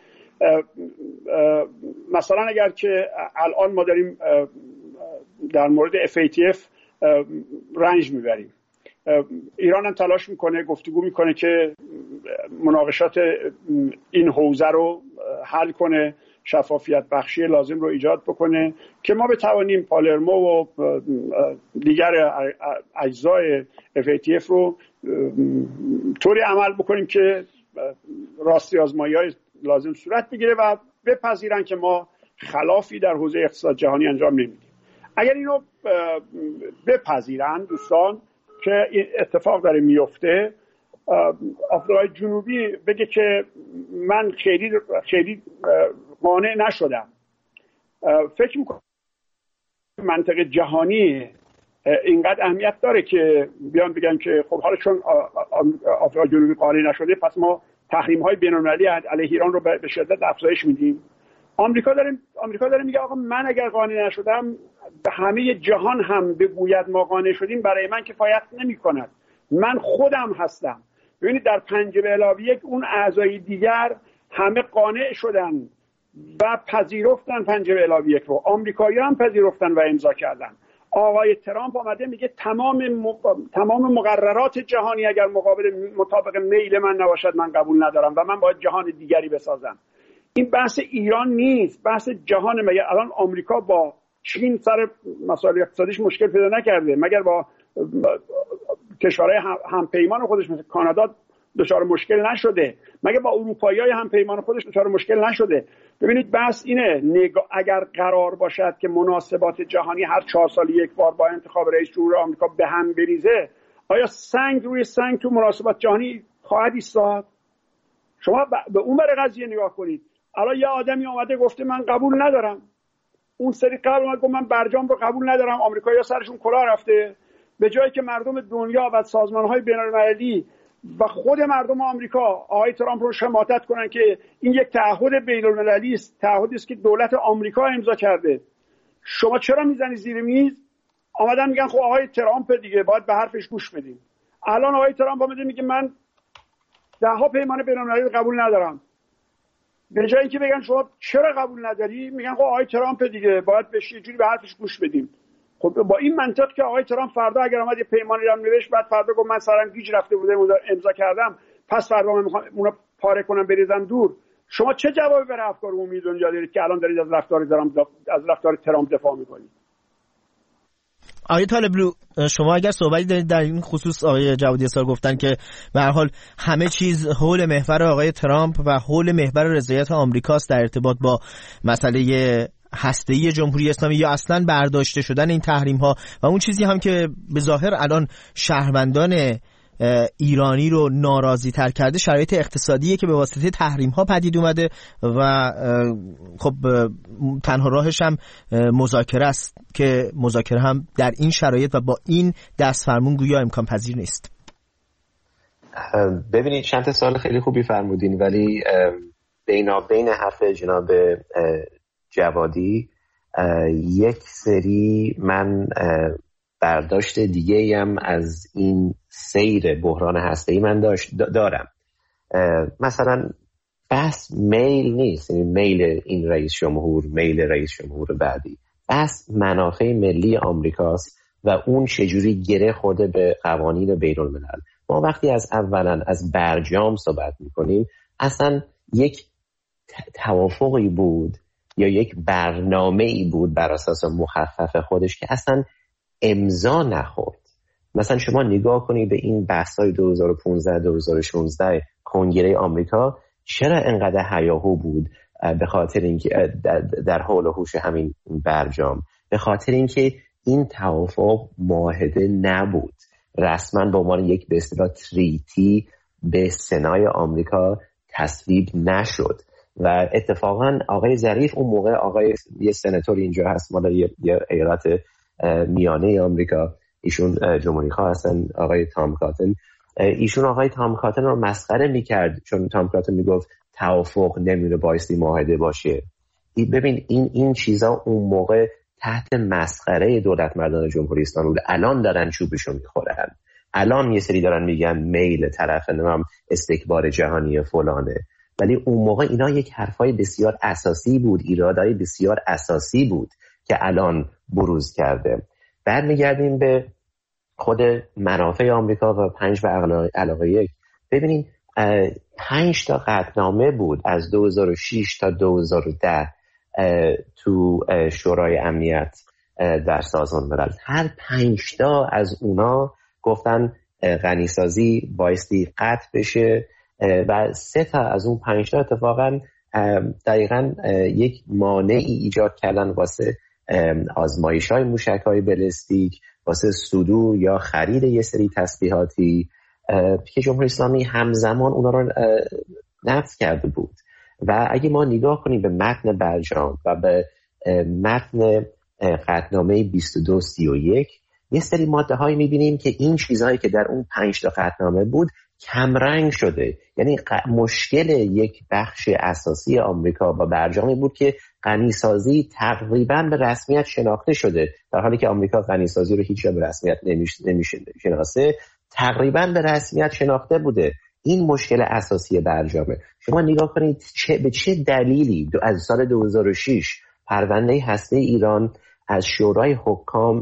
مثلا اگر که الان ما داریم در مورد FATF رنج میبریم، ایران هم تلاش میکنه، گفتگو میکنه که مناقشات این حوزه رو حل کنه، شفافیت بخشی لازم رو ایجاد بکنه که ما بتوانیم پالرمو و دیگر اجزای FATF رو طوری عمل بکنیم که راستی آزمایی‌های لازم صورت بگیره و بپذیرن که ما خلافی در حوزه اقتصاد جهانی انجام نمیدیم. اگر اینو بپذیرن دوستان که این اتفاق داره میفته، آفریقای جنوبی بگه که من خیلی قانع نشدم، فکر میکنم منطقه جهانی اینقدر اهمیت داره که بیان بگن که خب حالا چون آفریقای جنوبی قانع نشده پس ما تحریم‌های بین‌المللی علیه ایران رو به شدت افزایش میدیم. آمریکا داره میگه آقا من اگر قانع نشدم به همه جهان هم بگوید ما قانع شدیم برای من کفایت نمی‌کند، من خودم هستم. ببینید در 5+1 اون اعضای دیگر همه قانع شدن و پذیرفتن 5+1 رو، آمریکایی‌ها هم پذیرفتن و امضا کردن. آقای ترامپ آمده میگه تمام مقررات جهانی اگر مطابق میل من نباشد من قبول ندارم و من باید جهان دیگری بسازم. این بحث ایران نیست، بحث جهان. مگر الان آمریکا با چین سر مسائل اقتصادیش مشکل پیدا نکرده؟ مگر با کشورهای همپیمان خودش مثل کانادا دچار مشکل نشده؟ مگه با اروپایی‌های همپیمان خودش دچار مشکل نشده؟ ببینید بحث اینه، اگر قرار باشد که مناسبات جهانی هر 4 سال یک بار با انتخاب رئیس جمهور آمریکا به هم بریزه، آیا سنگ روی سنگ تو مناسبات جهانی خواهد ایستاد؟ شما به اون بر قضیه نگاه کنید. الان یه آدمی اومده گفته من قبول ندارم، اون سری قبل اومد گفت من برجام رو قبول ندارم، آمریکایی‌ها سرشون کلاه رفته، به جایی که مردم دنیا و سازمان‌های بین‌المللی و خود مردم آمریکا آقای ترامپ رو شماتت کنن که این یک تعهد بین‌المللی است، تعهدی است که دولت آمریکا امضا کرده. شما چرا میزنی زیر میز؟ آمدن میگن خب آقای ترامپ دیگه باید به حرفش گوش بدیم. الان آقای ترامپ اومده میگه من 10 پیمان بین‌المللی قبول ندارم. به جایی که بگن شما چرا قبول نداری، میگن خب آقای ترامپ دیگه باید بهش یه جوری به حرفش گوش بدیم. خب با این منطق که آقای ترامپ فردا اگر اومد یه پیمانی رو نوشت، بعد فردا گفت من سرم گیج رفته بوده امضا کردم، پس فردا من میخوام اونو پاره کنم بریزم دور، شما چه جوابی برای افکار عمومی دنیا دارید که الان دارید از رفتار ترامپ دفاع میکنید؟ آقای طالبلو، شما اگر صحبتی دارید در این خصوص، آقای جوادی اسار گفتن که به هر حال همه چیز حول محور آقای ترامپ و حول محور رضایت آمریکاست در ارتباط با مسئله هسته‌ای جمهوری اسلامی یا اصلا برداشته شدن این تحریم ها و اون چیزی هم که به ظاهر الان شهروندان ایرانی رو ناراضی تر کرده، شرایط اقتصادیه که به واسطه تحریم ها پدید اومده و خب تنها راهش هم مذاکره است که مذاکره هم در این شرایط و با این دستفرمون گویا امکان پذیر نیست. ببینید چند تا سوال خیلی خوبی فرمودین، ولی بین حرف جناب جوادی یک سری من برداشت دیگه هم از این سیر بحران هسته‌ای من دارم. مثلا بحث میل نیست، یعنی میل این رئیس جمهور، میل رئیس جمهور بعدی، بحث منافع ملی آمریکاست و اون چجوری گره خورده به قوانین بین‌الملل. ما وقتی اولا از برجام صحبت میکنیم، اصلا یک توافقی بود یا یک برنامه‌ای بود بر اساس مخفف خودش که اصلا امضا نخورد. مثلا شما نگاه کنید به این بحث‌های 2015-2016 کنگره آمریکا، چرا انقدر هیاهو بود؟ به خاطر اینکه در حول و حوش همین برجام، به خاطر اینکه این توافق معاهده نبود، رسما به عنوان یک به اصطلاح تریتی به سنای آمریکا تصویب نشد. و اتفاقا آقای ظریف اون موقع، آقای یه سناتور اینجا هست مال یه ایالت میانه آمریکا، ایشون جمهوری خواه هستن، آقای تام کاتن، ایشون آقای تام کاتن رو مسخره میکرد چون تام کاتن میگفت توافق نمیونه بایستی معاهده باشه. ببین این چیزا اون موقع تحت مسخره دولت مردان جمهوری اسلامی بود. الان دارن چوبشو میخورن، الان یه سری دارن میگن میل طرف نمیم استکبار جهانی فلانه، ولی اون موقع اینا یک حرفای بسیار اساسی بود، ایرادای بسیار اساسی بود که الان بروز کرده. بعد میگردیم به خود منافع آمریکا و 5 و علاقه 1. ببینید 5 تا قطعنامه بود از 2006 تا 2010 تو شورای امنیت در سازمان ملل. هر 5 تا از اونا گفتن غنیسازی بایستی قطع بشه و 3 تا از اون 5 تا اتفاقا دقیقاً یک مانعی ایجاد کردن واسه آزمایش‌های موشک‌های بالستیک، واسه صدور یا خرید یه سری تسلیحاتی که جمهوری اسلامی همزمان اونا رو نقض کرده بود. و اگه ما نگاه کنیم به متن برجام و به متن قطعنامه 2231، یه سری ماده‌هایی می‌بینیم که این چیزهایی که در اون 5 تا قطعنامه بود کمرنگ شده. یعنی مشکل یک بخش اساسی آمریکا با برجامی بود که غنیسازی تقریباً به رسمیت شناخته شده، در حالی که آمریکا غنیسازی رو هیچ جا به رسمیت نمیشناسه، تقریباً به رسمیت شناخته بوده. این مشکل اساسی برجامه. شما نگاه کنید به چه دلیلی از سال 2006 پرونده هسته ایران از شورای حکام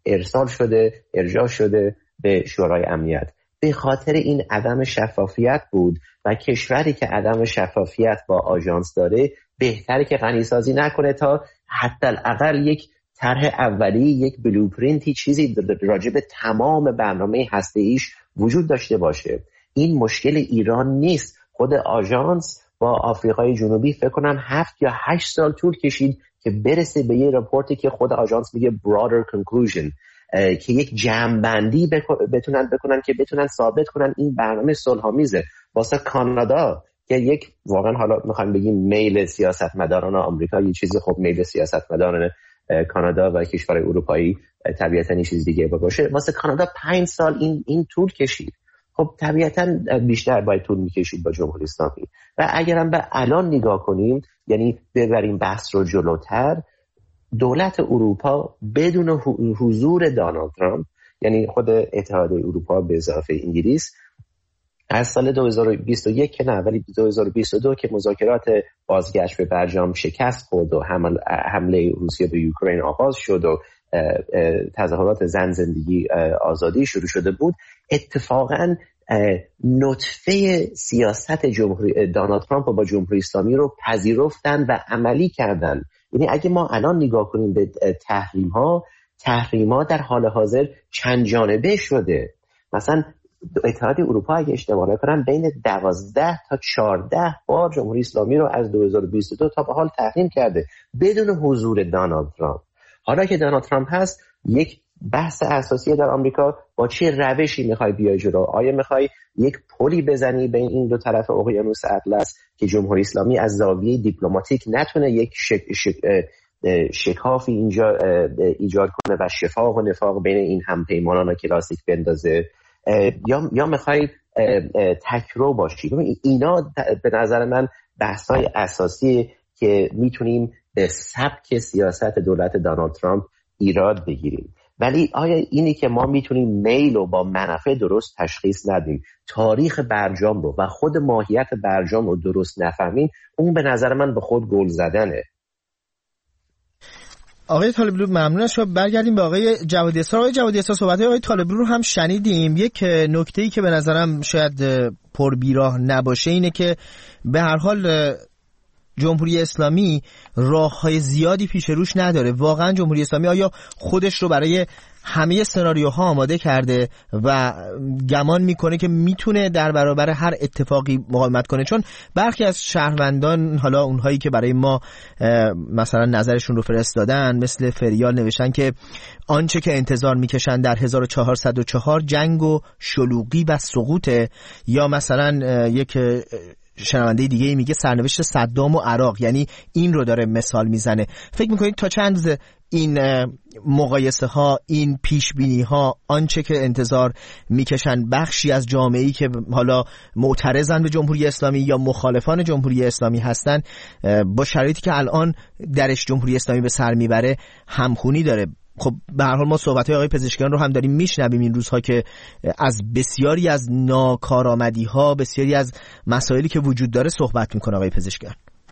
ارجاع شده به شورای امنیت. به خاطر این عدم شفافیت بود و کشوری که عدم شفافیت با آژانس داره بهتره که غنیسازی نکنه تا حتی الاقل یک طرح اولی، یک بلوپرینتی، چیزی راجع به تمام برنامه هسته ایش وجود داشته باشه. این مشکل ایران نیست، خود آژانس با آفریقای جنوبی فکر کنم 7 یا 8 سال طول کشید که برسه به یه راپورتی که خود آژانس میگه broader conclusion، که یک جمع‌بندی بتونن بکنن که بتونن ثابت کنن این برنامه صلح‌آمیزه. واسه کانادا که یک واقعا حالا میخوایم بگیم میل سیاستمداران آمریکا، یه چیزی خب میل سیاستمداران کانادا و کشور اروپایی طبیعتاً این چیز دیگه باشه. واسه کانادا 5 سال این طول کشید. خب طبیعتاً بیشتر باید طول میکشید با جمهوری اسلامی. و اگرم به الان نگاه کنیم، یعنی ببریم بحث رو جلوتر، دولت اروپا بدون حضور دونالد ترامپ، یعنی خود اتحادیه اروپا به اضافه انگلیس، از سال 2021 که نه ولی 2022 که مذاکرات بازگشت به برجام شکست خورد و حمله روسیه به اوکراین آغاز شد و تظاهرات زن زندگی آزادی شروع شده بود، اتفاقاً نطفه سیاست جمهوری دونالد ترامپ با جمهوری اسلامی رو پذیرفتن و عملی کردن. یعنی اگه ما الان نگاه کنیم به تحریم ها در حال حاضر چند جانبه شده. مثلا اتحادیه اروپا اگه اشتباه نکنم بین 12 تا 14 بار جمهوری اسلامی رو از 2022 تا به حال تحریم کرده بدون حضور دونالد ترامپ. حالا که دونالد ترامپ هست، یک بحث اساسی در آمریکا با چه روشی میخوای بیای جلو؟ آیا میخوای یک پلی بزنی بین این دو طرف اقیانوس اطلس که جمهوری اسلامی از زاویه دیپلماتیک نتونه یک شکافی اینجا ایجاد کنه و شفاق و نفاق بین این همپیمانان کلاسیک بندازه، یا میخوای تکرو باشی؟ اینا به نظر من بحث‌های اساسی که میتونیم به سبک سیاست دولت دونالد ترامپ ایراد بگیریم. ولی آیا اینی که ما میتونیم میل رو با منافع درست تشخیص ندیم، تاریخ برجام رو و خود ماهیت برجام رو درست نفهمیم، اون به نظر من به خود گل زدنه. آقای طالبلو ممنون شما. برگردیم به آقای جوادی اسرار. آقای جوادی اسرار صحبت‌های آقای طالبلو رو هم شنیدیم. یک نکته‌ای که به نظرم شاید پربیراه نباشه اینه که به هر حال جمهوری اسلامی راه‌های زیادی پیش روش نداره. واقعا جمهوری اسلامی آیا خودش رو برای همه سناریوها آماده کرده و گمان میکنه که میتونه در برابر هر اتفاقی مقاومت کنه؟ چون برخی از شهروندان، حالا اونهایی که برای ما مثلا نظرشون رو فرستادن مثل فریال، نوشتن که آنچه که انتظار میکشن در 1404 جنگ و شلوغی و سقوطه، یا مثلا یک شنونده دیگه میگه سرنوشت صدام و عراق، یعنی این رو داره مثال میزنه. فکر میکنید تا چند این مقایسه ها، این پیش بینی ها، آنچه که انتظار میکشن بخشی از جامعه‌ای که حالا معترضن به جمهوری اسلامی یا مخالفان جمهوری اسلامی هستن با شرایطی که الان درش جمهوری اسلامی به سر میبره همخونی داره؟ خب به هر حال ما صحبت‌های آقای پزشکیان رو هم داریم میشنویم این روزها که از بسیاری از ناکارآمدی‌ها، بسیاری از مسائلی که وجود داره صحبت میکنه آقای پزشکیان.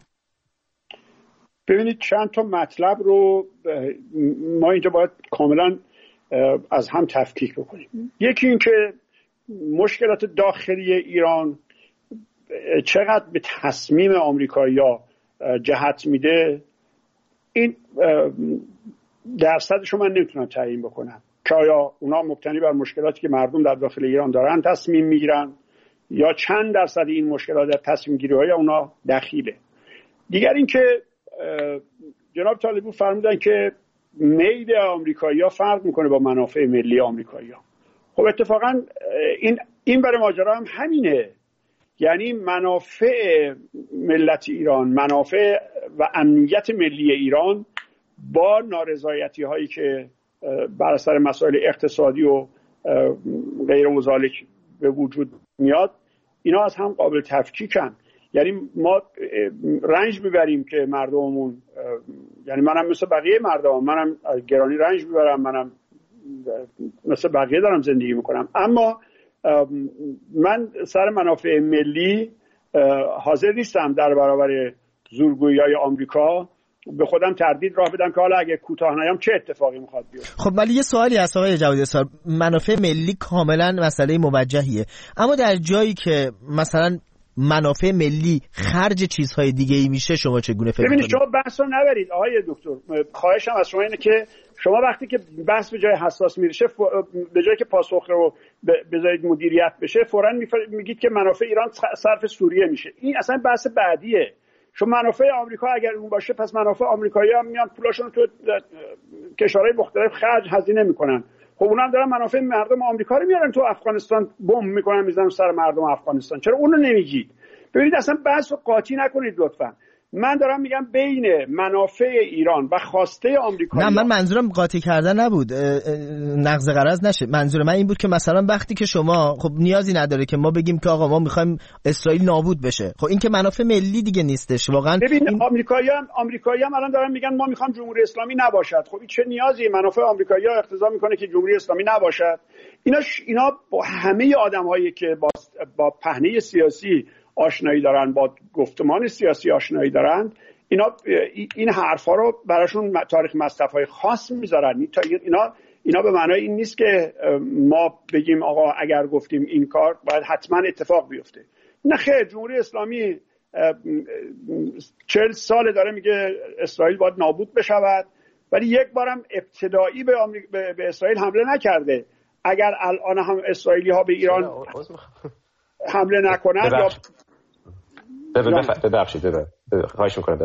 ببینید چند تا مطلب رو ما اینجا باید کاملا از هم تفکیک بکنیم. یکی این که مشکلات داخلی ایران چقدر به تصمیم آمریکایی‌ها جهت میده، این درصدش رو من نمیتونم تعیین بکنم که آیا اونا مبتنی بر مشکلاتی که مردم در داخل ایران دارن تصمیم میگیرن یا چند درصد این مشکلات در تصمیم گیری های اونا دخیله. دیگر این که جناب طالبی فرمودن که میل آمریکایی‌ها فرق میکنه با منافع ملی آمریکایی‌ها. خب اتفاقا این برای ماجرا هم همینه، یعنی منافع ملت ایران، منافع و امنیت ملی ایران با نارضایتی هایی که بر اثر مسائل اقتصادی و غیر و ذالک به وجود میاد، اینا از هم قابل تفکیکن. یعنی ما رنج میبریم که مردممون، یعنی منم مثل بقیه مردم، منم گرانی رنج میبرم، منم مثل بقیه دارم زندگی میکنم، اما من سر منافع ملی حاضر نیستم در برابر زورگویی‌های آمریکا به خودم تردید راه بدم که حالا اگه کوتاه نیام چه اتفاقی میخواد بیفته. خب ولی یه سوالی هست آقای جوادی اسرار، منافع ملی کاملا مسئله موجهیه، اما در جایی که مثلا منافع ملی خرج چیزهای دیگه ای میشه شما چگونه فکر می‌کنید؟ ببینید شما بحث رو نبرید آقای دکتر، خواهشم از شما اینه که شما وقتی که بحث به جای حساس میشه، به جای که پاسخ رو بذارید مدیریت بشه، فوراً میگید که منافع ایران صرف سوریه میشه. این اصلا بحث بعدیه. شما منافع آمریکا اگر اون باشه، پس منافع آمریکایی‌ها میان پولاشون رو تو کشورهای مختلف خرج هزینه میکنن. خب اونم دارن منافع مردم آمریکا رو میارن تو افغانستان، بمب میکنن میزنن سر مردم افغانستان. چرا اونو نمیگید؟ ببینید اصلا بحث رو قاطی نکنید لطفاً. من دارم میگم بین منافع ایران و خواسته آمریکا. نه، من منظورم قاطی کردن نبود، نقض غرض نشه. منظور من این بود که مثلا وقتی که شما، خب نیازی نداره که ما بگیم که آقا ما میخوایم اسرائیل نابود بشه. خب این که منافع ملی دیگه نیستش واقعا. ببین آمریکایی‌ها الان دارن میگن ما میخوام جمهوری اسلامی نباشد. خب این چه نیازی؟ منافع آمریکایی‌ها اقتضا میکنه که جمهوری اسلامی نباشد. اینا با همه آدم‌هایی که با پهنه سیاسی آشنایی دارن، با گفتمان سیاسی آشنایی دارن، این حرفا رو براشون تاریخ مصرف‌های خاص میذارن. اینا به معنای این نیست که ما بگیم آقا اگر گفتیم این کار باید حتما اتفاق بیفته. نه خیر، جمهوری اسلامی 40 سال داره میگه اسرائیل باید نابود بشود، ولی یک بارم ابتدایی به اسرائیل حمله نکرده. اگر الان هم اسرائیلی ها به ایران حمله نکنن یا ببخشید خواهش میکنم.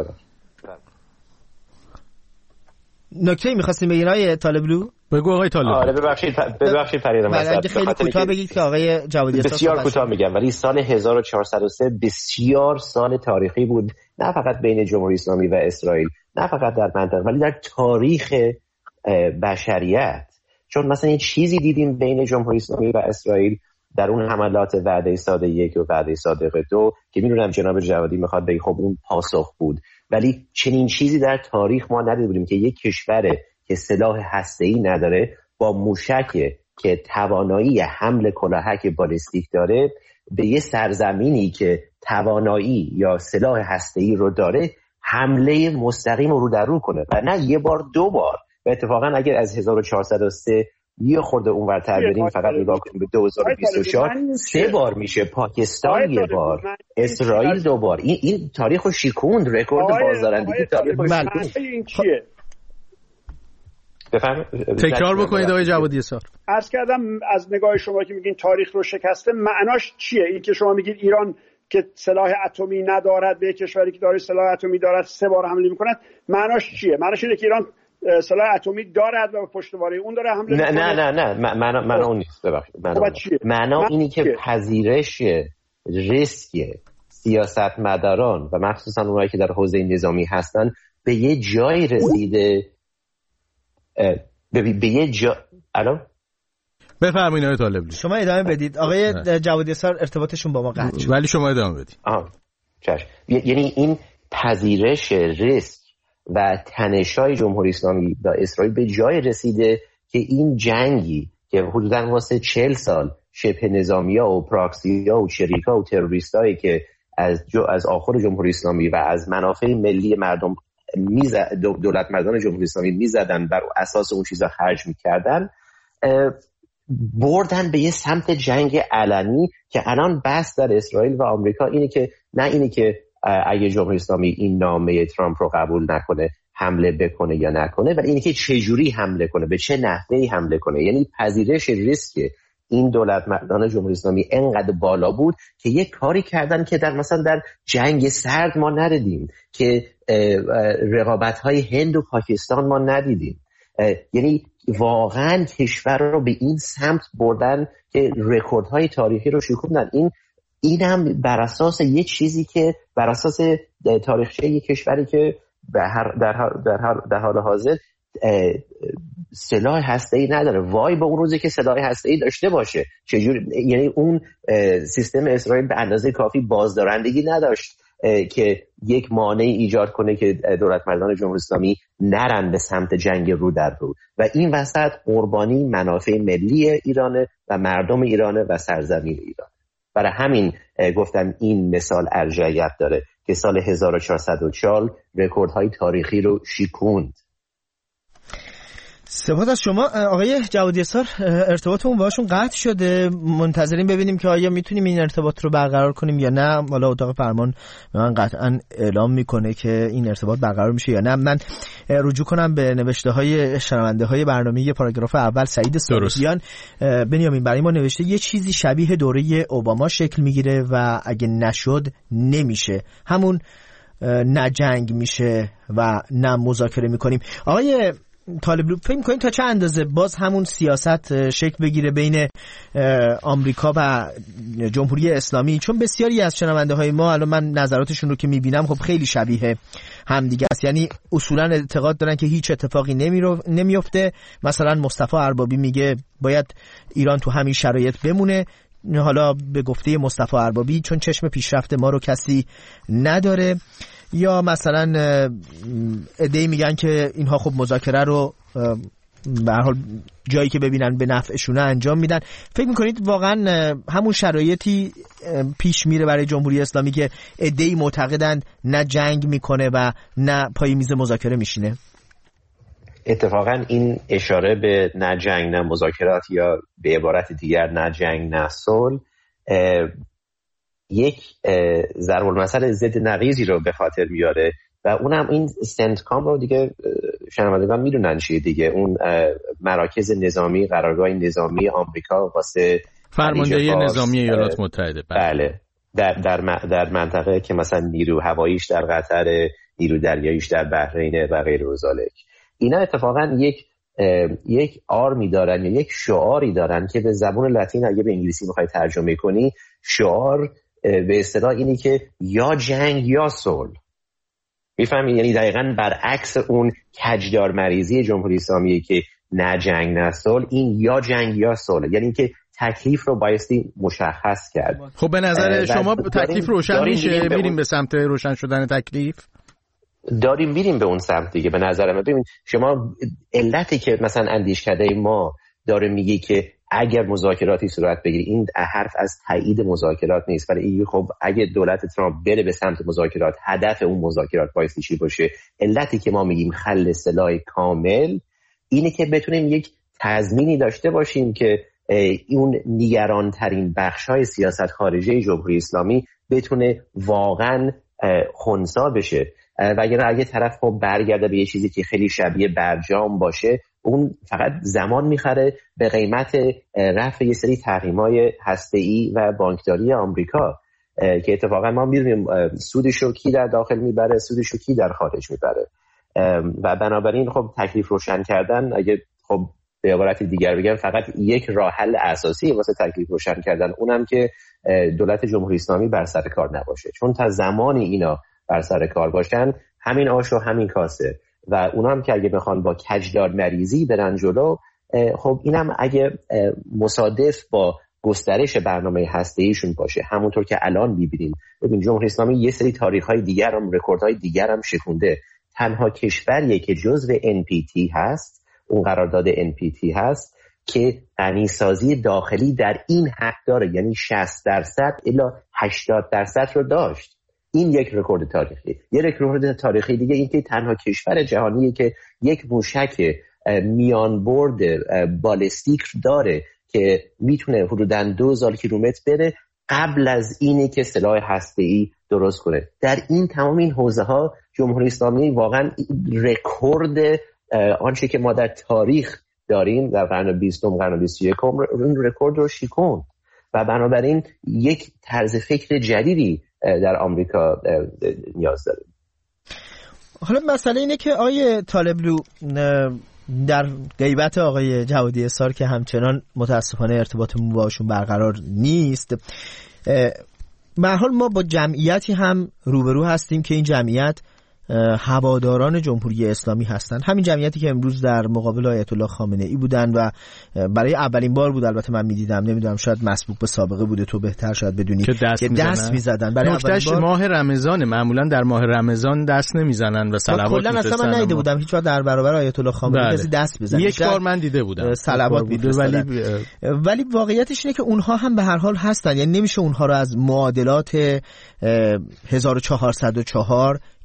نکته می‌خواستیم بگین آقای طالبلو؟ بگو آقای طالبلو. آره ببخشید فرید مثلا خیلی کوتاه بگید که آقای جوادی بسیار کوتاه میگم، ولی سال 1403 بسیار سال تاریخی بود، نه فقط بین جمهوری اسلامی و اسرائیل، نه فقط در منطقه، ولی در تاریخ بشریت. چون مثلا یه چیزی دیدیم بین جمهوری اسلامی و اسرائیل در اون حملات وعده ساده 1 و وعده صادق 2 که میدونم جناب جوادی میخواد بگه خب اون پاسخ بود، ولی چنین چیزی در تاریخ ما ندیده بودیم که یک کشور که سلاح هسته‌ای نداره با موشک که توانایی حمل کلاهک بالستیک داره به یه سرزمینی که توانایی یا سلاح هسته‌ای رو داره حمله مستقیم رو در رو کنه، و نه یه بار 2 بار. و اتفاقا اگر از 1403 یه خورده اونورتر بریم، فقط نگاه کنیم به 2024 3 بار میشه، پاکستان یه بار، اسرائیل 2 بار. این تاریخ رو شیکوند، رکورد بازدارندگی تاریخ رو شیکوند. این چیه؟ تکرار بکنید آقای جوادی اسار. عرض کردم از نگاه شما که میگین تاریخ رو شکسته، معناش چیه؟ این که شما میگید ایران که سلاح اتمی ندارد به کشوری که داره سلاح اتمی دارد 3 بار حمله میکند، معناش چیه؟ معناش اینه که ایران سلاح اتمی دارد و پشتوانه اون داره حمله میکنه؟ نه معنا اون نیست. ببخشید معنا اینی که پذیرش ریسک سیاستمداران و مخصوصا اونایی که در حوزه نظامی هستن به یه جای رسیده، به یه الان بفرمایید آقای طالبلو. شما ادامه بدید. آقای جوادی اسار ارتباطشون با ما قطع شد، ولی شما ادامه بدید. چشم. یعنی این پذیرش ریسک و تنش‌های جمهوری اسلامی و اسرائیل به جای رسیده که این جنگی که حدوداً واسه 40 سال شبه نظامی‌ها و پراکسی‌ها و شریک‌ها و تروریستایی که از آخر جمهوری اسلامی و از منافع ملی مردم دولت مردان جمهوری اسلامی میزدن، بر اساس اون چیزا خرج میکردن، بردن به یه سمت جنگ علنی که الان بحث در اسرائیل و آمریکا اینه که اگه جمهوری اسلامی این نامه ترامپ رو قبول نکنه حمله بکنه یا نکنه، ولی اینه که چجوری حمله کنه، به چه نحوهی حمله کنه. یعنی پذیرش ریسک این دولت مردان جمهوری اسلامی انقدر بالا بود که یک کاری کردن که مثلا در جنگ سرد ما ندیدیم، که رقابت‌های هند و پاکستان ما ندیدیم. یعنی واقعا کشور رو به این سمت بردن که رکوردهای تاریخی رو شکوندن. این هم بر اساس یه چیزی که بر اساس تاریخچه یک کشوری که در حال حاضر سلاح هسته‌ای نداره. وای به اون روزی که سلاح هسته‌ای داشته باشه. چجوری؟ یعنی اون سیستم اسرائیل به اندازه کافی بازدارندگی نداشت که یک مانعی ایجاد کنه که دولت مردان جمهوری اسلامی نرن به سمت جنگ رو در رو، و این وسط قربانی منافع ملی ایرانه و مردم ایرانه و سرزمین ایران. برای همین گفتم این مثال ارجحیت داره که سال 1404 رکوردهای تاریخی رو شکوند. سپاس از شما آقای جوادی اسار. ارتباطمون باهاشون قطع شده، منتظریم ببینیم که آیا میتونیم این ارتباط رو برقرار کنیم یا نه. حالا اتاق فرمان به من قطعا اعلام میکنه که این ارتباط برقرار میشه یا نه. من رجوع کنم به نوشته های شنونده های برنامه پاراگراف اول. سعید سالوسیان بنیامین برای ما نوشته یه چیزی شبیه دوره اوباما شکل میگیره و اگه نشد نمیشه، همون نه جنگ میشه و نه مذاکره میکنیم. آقای طالبلو فکر می‌کنید تا چه اندازه باز همون سیاست شکل بگیره بین آمریکا و جمهوری اسلامی؟ چون بسیاری از شنونده‌های ما الان من نظراتشون رو که می‌بینم خب خیلی شبیه همدیگه است. یعنی اصولاً اعتقاد دارن که هیچ اتفاقی نمیفته. مثلا مصطفی اربابی میگه باید ایران تو همین شرایط بمونه. حالا به گفته مصطفی اربابی چون چشم پیشرفت ما رو کسی نداره. یا مثلا عده‌ای میگن که اینها خب مذاکره رو به هر حال جایی که ببینن به نفعشونه انجام میدن. فکر میکنید واقعا همون شرایطی پیش میره برای جمهوری اسلامی که عده‌ای معتقدن نه جنگ میکنه و نه پای میز مذاکره میشینه؟ اتفاقا این اشاره به نه جنگ نه مذاکرات یا به عبارت دیگر نه جنگ نه صلح یک ضرب المثل ضد نقیضی رو به خاطر میاره و اونم این سنتکام رو دیگه شنوندگان میدونن چیه دیگه. اون مراکز نظامی، قرارگاه نظامی آمریکا واسه فرماندهی نظامی ایالات متحده. بله در منطقه که مثلا نیرو هواییش در قطر، نیرو دریاییش در بحرین و غیر و ذالک. اینا اتفاقا یک آرمی دارن یا یک شعاری دارن که به زبان لاتین اگه به انگلیسی میخوای ترجمه کنی، شعار به اصطلاح اینی که یا جنگ یا صلح. میفهمی؟ یعنی دقیقاً برعکس اون کجدار مریضی جمهوری اسلامی که نه جنگ نه صلح، این یا جنگ یا صلح، یعنی که تکلیف رو بایستی مشخص کرد. خب به نظر شما تکلیف روشن میشه؟ میریم به سمت روشن شدن تکلیف؟ داریم میریم به اون سمت دیگه. به نظر من ببین شما علتی که مثلا اندیشکده ما داره میگه که اگر مذاکراتی صورت بگیره، این حرف از تایید مذاکرات نیست، ولی خب اگه دولت ترامپ بره به سمت مذاکرات، هدف اون مذاکرات بایستی چی باشه؟ علتی که ما میگیم خل سلاح کامل اینه که بتونیم یک تضمینی داشته باشیم که اون نگران ترین بخش‌های سیاست خارجی جمهوری اسلامی بتونه واقعاً خنثی بشه. و اگه طرف خب برگرده به یه چیزی که خیلی شبیه برجام باشه، اون فقط زمان میخره به قیمت رفع یه سری تحریم‌های هسته‌ای و بانکداری آمریکا که اتفاقا ما می‌دونیم سودشو کی در داخل میبره، سودشو کی در خارج میبره. و بنابراین خب تکلیف روشن کردن، اگه خب به عبارت دیگر بگم، فقط یک راه حل اساسی واسه تکلیف روشن کردن، اونم که دولت جمهوری اسلامی بر سر کار نباشه. چون تا زمانی اینا بر سر کار باشن، همین آش و همین کاسه، و اونم که اگه بخوان با کجدار مریضی برن جلو، خب اینم اگه مصادف با گسترش برنامه هسته‌ایشون باشه، همونطور که الان می‌بینیم. ببین جمهوری اسلامی یه سری تاریخ‌های دیگر هم، رکوردهای دیگر هم شکونده. تنها کشوریه که جزو NPT هست، اون قرارداد NPT هست که غنیسازی داخلی در این حد داره، یعنی 60% الی 80% رو داشت. این یک رکورد تاریخی. یک رکورد تاریخی دیگه این که تنها کشور جهانیه که یک موشک میان برد بالستیک داره که میتونه حدوداً 2000 کیلومتر بره قبل از اینی که سلاح هسته‌ای درست کنه. در این تمام این حوزه ها جمهوری اسلامی واقعا رکورد آنچه که ما در تاریخ داریم در قرن 20 قرن 21 این رکورد رو شکوند و بنابراین یک طرز فکر جدیدی در آمریکا نیاز داره. حالا مسئله اینه که آیه طالبلو در غیبت آقای جوادی اسار که همچنان متاسفانه ارتباطمون باشون برقرار نیست، به هر حال ما با جمعیتی هم روبرو هستیم که این جمعیت هواداران جمهوری اسلامی هستند. همین جمعیتی که امروز در مقابل آیت الله خامنه ای بودن و برای اولین بار بود، البته من میدیدم، نمیدونم شاید مسبوق به سابقه بوده، تو بهتر شاید بدونی، که دست میزدن. برای اولین بار ماه رمضان، معمولا در ماه رمضان دست نمیزنن و صلوات میفرستن. کلا اصلا من ندیده بودم هیچ وقت در برابر آیت الله خامنه کسی دست بزنه. یک بار من دیده بودم صلوات میفرستن، ولی واقعیتش اینه که اونها هم به هر حال هستن. یعنی نمیشه اونها رو از معادلات 1404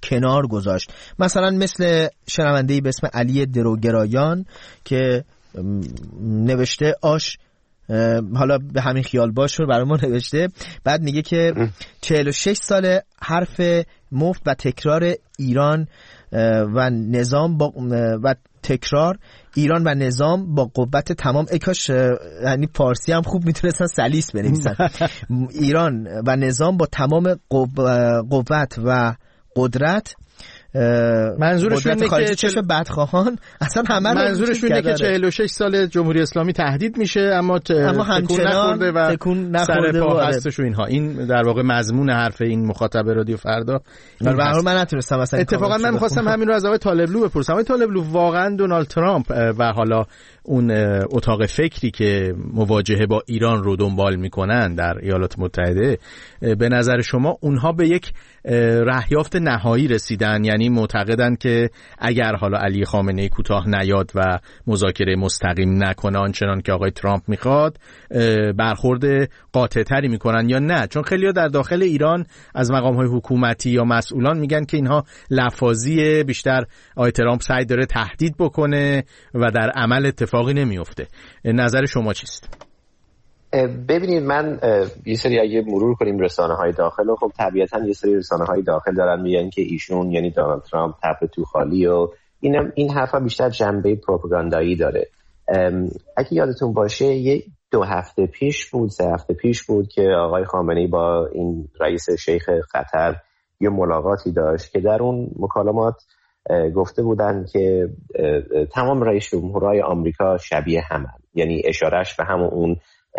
کنار گذاشت. مثلا مثل شنونده‌ای به اسم علی دروگرایان که نوشته آش، حالا به همین خیال باش رو برای ما نوشته. بعد میگه که 46 سال حرف مفت و تکرار ایران و نظام و تکرار ایران و نظام با قوت تمام. کاش یعنی فارسی هم خوب میتونستن سلیس بنویسن. ایران و نظام با تمام قوت و قدرت. منظورش اینه که چشم بدخواهان اصلا همه منظورش اینه که 46 سال جمهوری اسلامی تهدید میشه اما همچنان تکون نخورده و هستش و اینها. این در واقع مضمون حرف این مخاطب رادیو فردا. من نتونستم اصلا. اتفاقا من می‌خواستم همین رو از آقای طالبلو بپرسم. آقای طالبلو، واقعا دونالد ترامپ و حالا اون اتاق فکری که مواجهه با ایران رو دنبال میکنن در ایالات متحده، به نظر شما اونها به یک رهیافت نهایی رسیدن؟ یعنی معتقدن که اگر حالا علی خامنه‌ای کوتاه نیاد و مذاکره مستقیم نکنه آنچنان که آقای ترامپ میخواد، برخورد قاطع‌تری میکنن یا نه؟ چون خیلی‌ها در داخل ایران از مقام‌های حکومتی یا مسئولان میگن که اینها لفاظیه، بیشتر آقای ترامپ سعی داره تهدید بکنه و در عمل اتفاقی نمیفته. نظر شما چیست؟ ببینید، من یه سری اگه مرور کنیم رسانه‌های داخل، و خب طبیعتاً یه سری رسانه‌های داخل دارن میگن که ایشون یعنی دونالد ترامپ طرف تو خالی و این حرفا بیشتر جنبه پروپاگاندایی داره. اگه یادتون باشه یه 2 هفته پیش بود 3 هفته پیش بود که آقای خامنه‌ای با این رئیس شیخ قطر یه ملاقاتی داشت که در اون مکالمات گفته بودن که تمام رئیس جمهورهای آمریکا شبیه همن، یعنی اشارهش به همون اون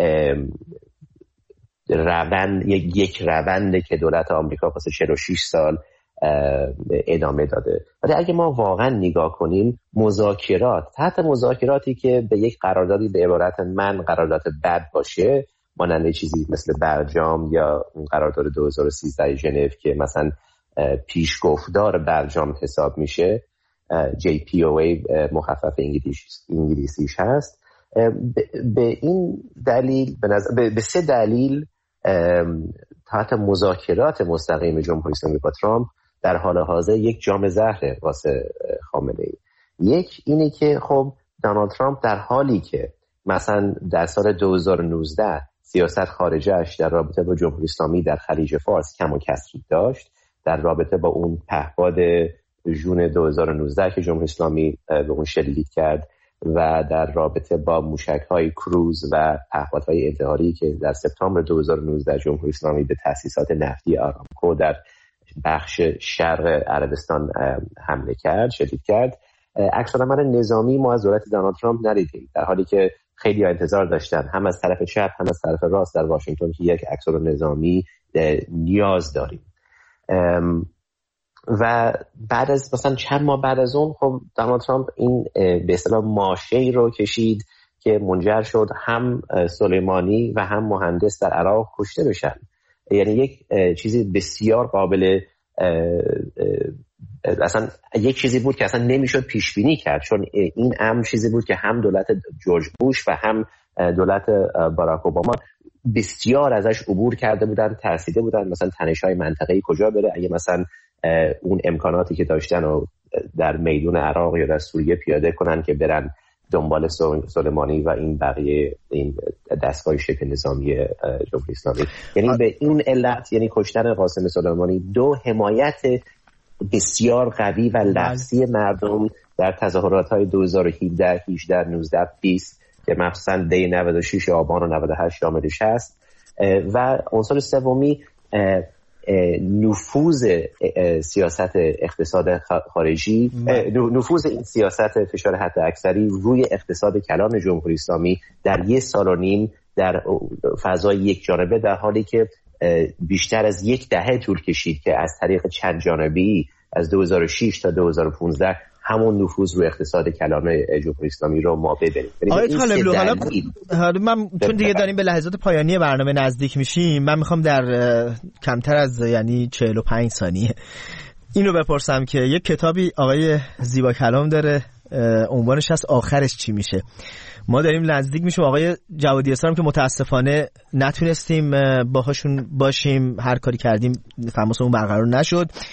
یک رونده که دولت آمریکا واسه 46 سال ادامه داده. ولی اگه ما واقعا نگاه کنیم، تحت مذاکراتی که به یک قراردادی به عبارت من قرارداد بد باشه، مانند چیزی مثل برجام یا اون قرارداد 2013 ژنو که مثلا پیشگفتار برجام حساب میشه، JPOA مخفف انگلیسیش هست، به این دلیل به 3 دلیل تحت مذاکرات مستقیم جمهوری اسلامی با ترامپ در حال حاضر یک جام زهره واسه خامنه‌ای. یک اینه که خب دونالد ترامپ در حالی که مثلا در سال 2019 سیاست خارجه‌اش در رابطه با جمهوری اسلامی در خلیج فارس کم و کسری داشت، در رابطه با اون پهپاد ژون 2019 که جمهوری اسلامی به اون شلیک کرد و در رابطه با موشک‌های کروز و پهپادهای انتحاری که در سپتامبر 2019 جمهوری اسلامی به تأسیسات نفتی آرامکو در بخش شرق عربستان حمله کرد، شدید کرد، عکس‌العمل نظامی ما از دولت دونالد ترامپ ندیدیم، در حالی که خیلی انتظار داشتن هم از طرف چپ هم از طرف راست در واشنگتن که یک عکس‌العمل نظامی نیاز داریم. و بعد از مثلا چند ماه بعد از اون خب دونالد ترامپ این به اصطلاح ماشه‌ای رو کشید که منجر شد هم سلیمانی و هم مهندس در عراق کشته بشن. یعنی یک چیزی بسیار قابل اصلا یک چیزی بود که اصلا نمیشد پیش بینی کرد، چون این امر چیزی بود که هم دولت جورج بوش و هم دولت باراک اوباما بسیار ازش عبور کرده بودن، ترسیده بودن مثلا تنش‌های منطقه‌ای کجا بره اگه مثلا اون امکاناتی که داشتن رو در میدون عراق یا در سوریه پیاده کنن که برن دنبال سلیمانی و این بقیه این دستگاه شبه نظامی جمهوری اسلامی. یعنی به این علت، یعنی کشتن قاسم سلیمانی، 2 حمایت بسیار قوی و لفظی مردم در تظاهرات‌های 2017 18 19 20 که مخصوصا دی 96 آبان و 98 شاملش هست. و عنصر سومی نفوذ سیاست اقتصاد خارجی، نفوذ این سیاست فشار حد اکثری روی اقتصاد کلان جمهوری اسلامی در 1.5 سال در فضای یک جانبه، در حالی که بیشتر از 10 دهه طول کشید که از طریق چند جانبی از 2006 تا 2015 همون نفوذ روی اقتصاد کلان جمهوری اسلامی رو ما ببینیم. آقای طالبلو، حالا من چون دیگه داریم به لحظات پایانی برنامه نزدیک میشیم، من میخوام در کمتر از یعنی 45 ثانیه اینو بپرسم که یک کتابی آقای زیبا کلام داره، عنوانش هست آخرش چی میشه. ما داریم نزدیک میشیم آقای جوادی اسلام که متاسفانه نتونستیم باهاشون باشیم، هر کاری کردیم تماسمون برقرار نشد.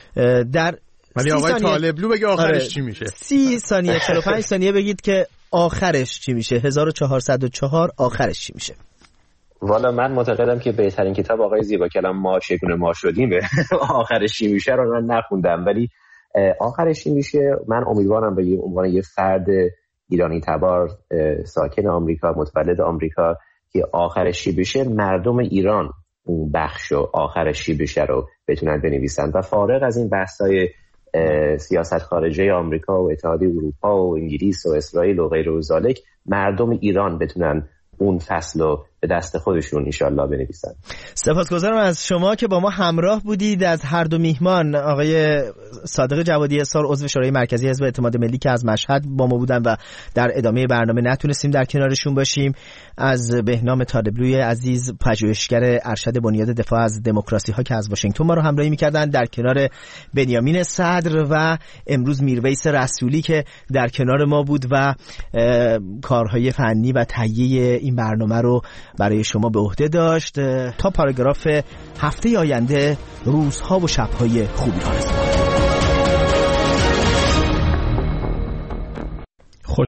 در ولی آقای طالبلو بگه آخرش چی میشه. 30 ثانیه 45 ثانیه بگید که آخرش چی میشه. 1404 آخرش چی میشه؟ والا من معتقدم که بهترین کتاب آقای زیبا کلام ما چگونه ما شدیم به آخرش چی میشه رو من نخوندم، ولی آخرش چی میشه من امیدوارم به عنوان یه فرد ایرانی تبار ساکن آمریکا، متولد آمریکا، که آخرش چی بشه مردم ایران اون بخش و آخرش چی بشه رو بتونن بنویسن و فارغ از این بحث‌های سیاست خارجه آمریکا و اتحادیه اروپا و انگلیس و اسرائیل و غیر و ذالک، مردم ایران بتونن اون فصل رو به دست خودشون انشالله بنویسن. سپاسگزارم از شما که با ما همراه بودید. از هر دو میهمان، آقای صادق جوادی اسار عضو شورای مرکزی حزب اعتماد ملی که از مشهد با ما بودن و در ادامه برنامه نتونستیم در کنارشون باشیم، از بهنام طالبلوی عزیز پژوهشگر ارشد بنیاد دفاع از دموکراسی ها که از واشنگتن ما رو همراهی می‌کردن، در کنار بنیامین صدر و امروز میرویس رسولی که در کنار ما بود و کارهای فنی و تهیه این برنامه رو برای شما به عهده داشت. تا پاراگراف هفته آینده، روزها و شب‌های خوبی آرزو.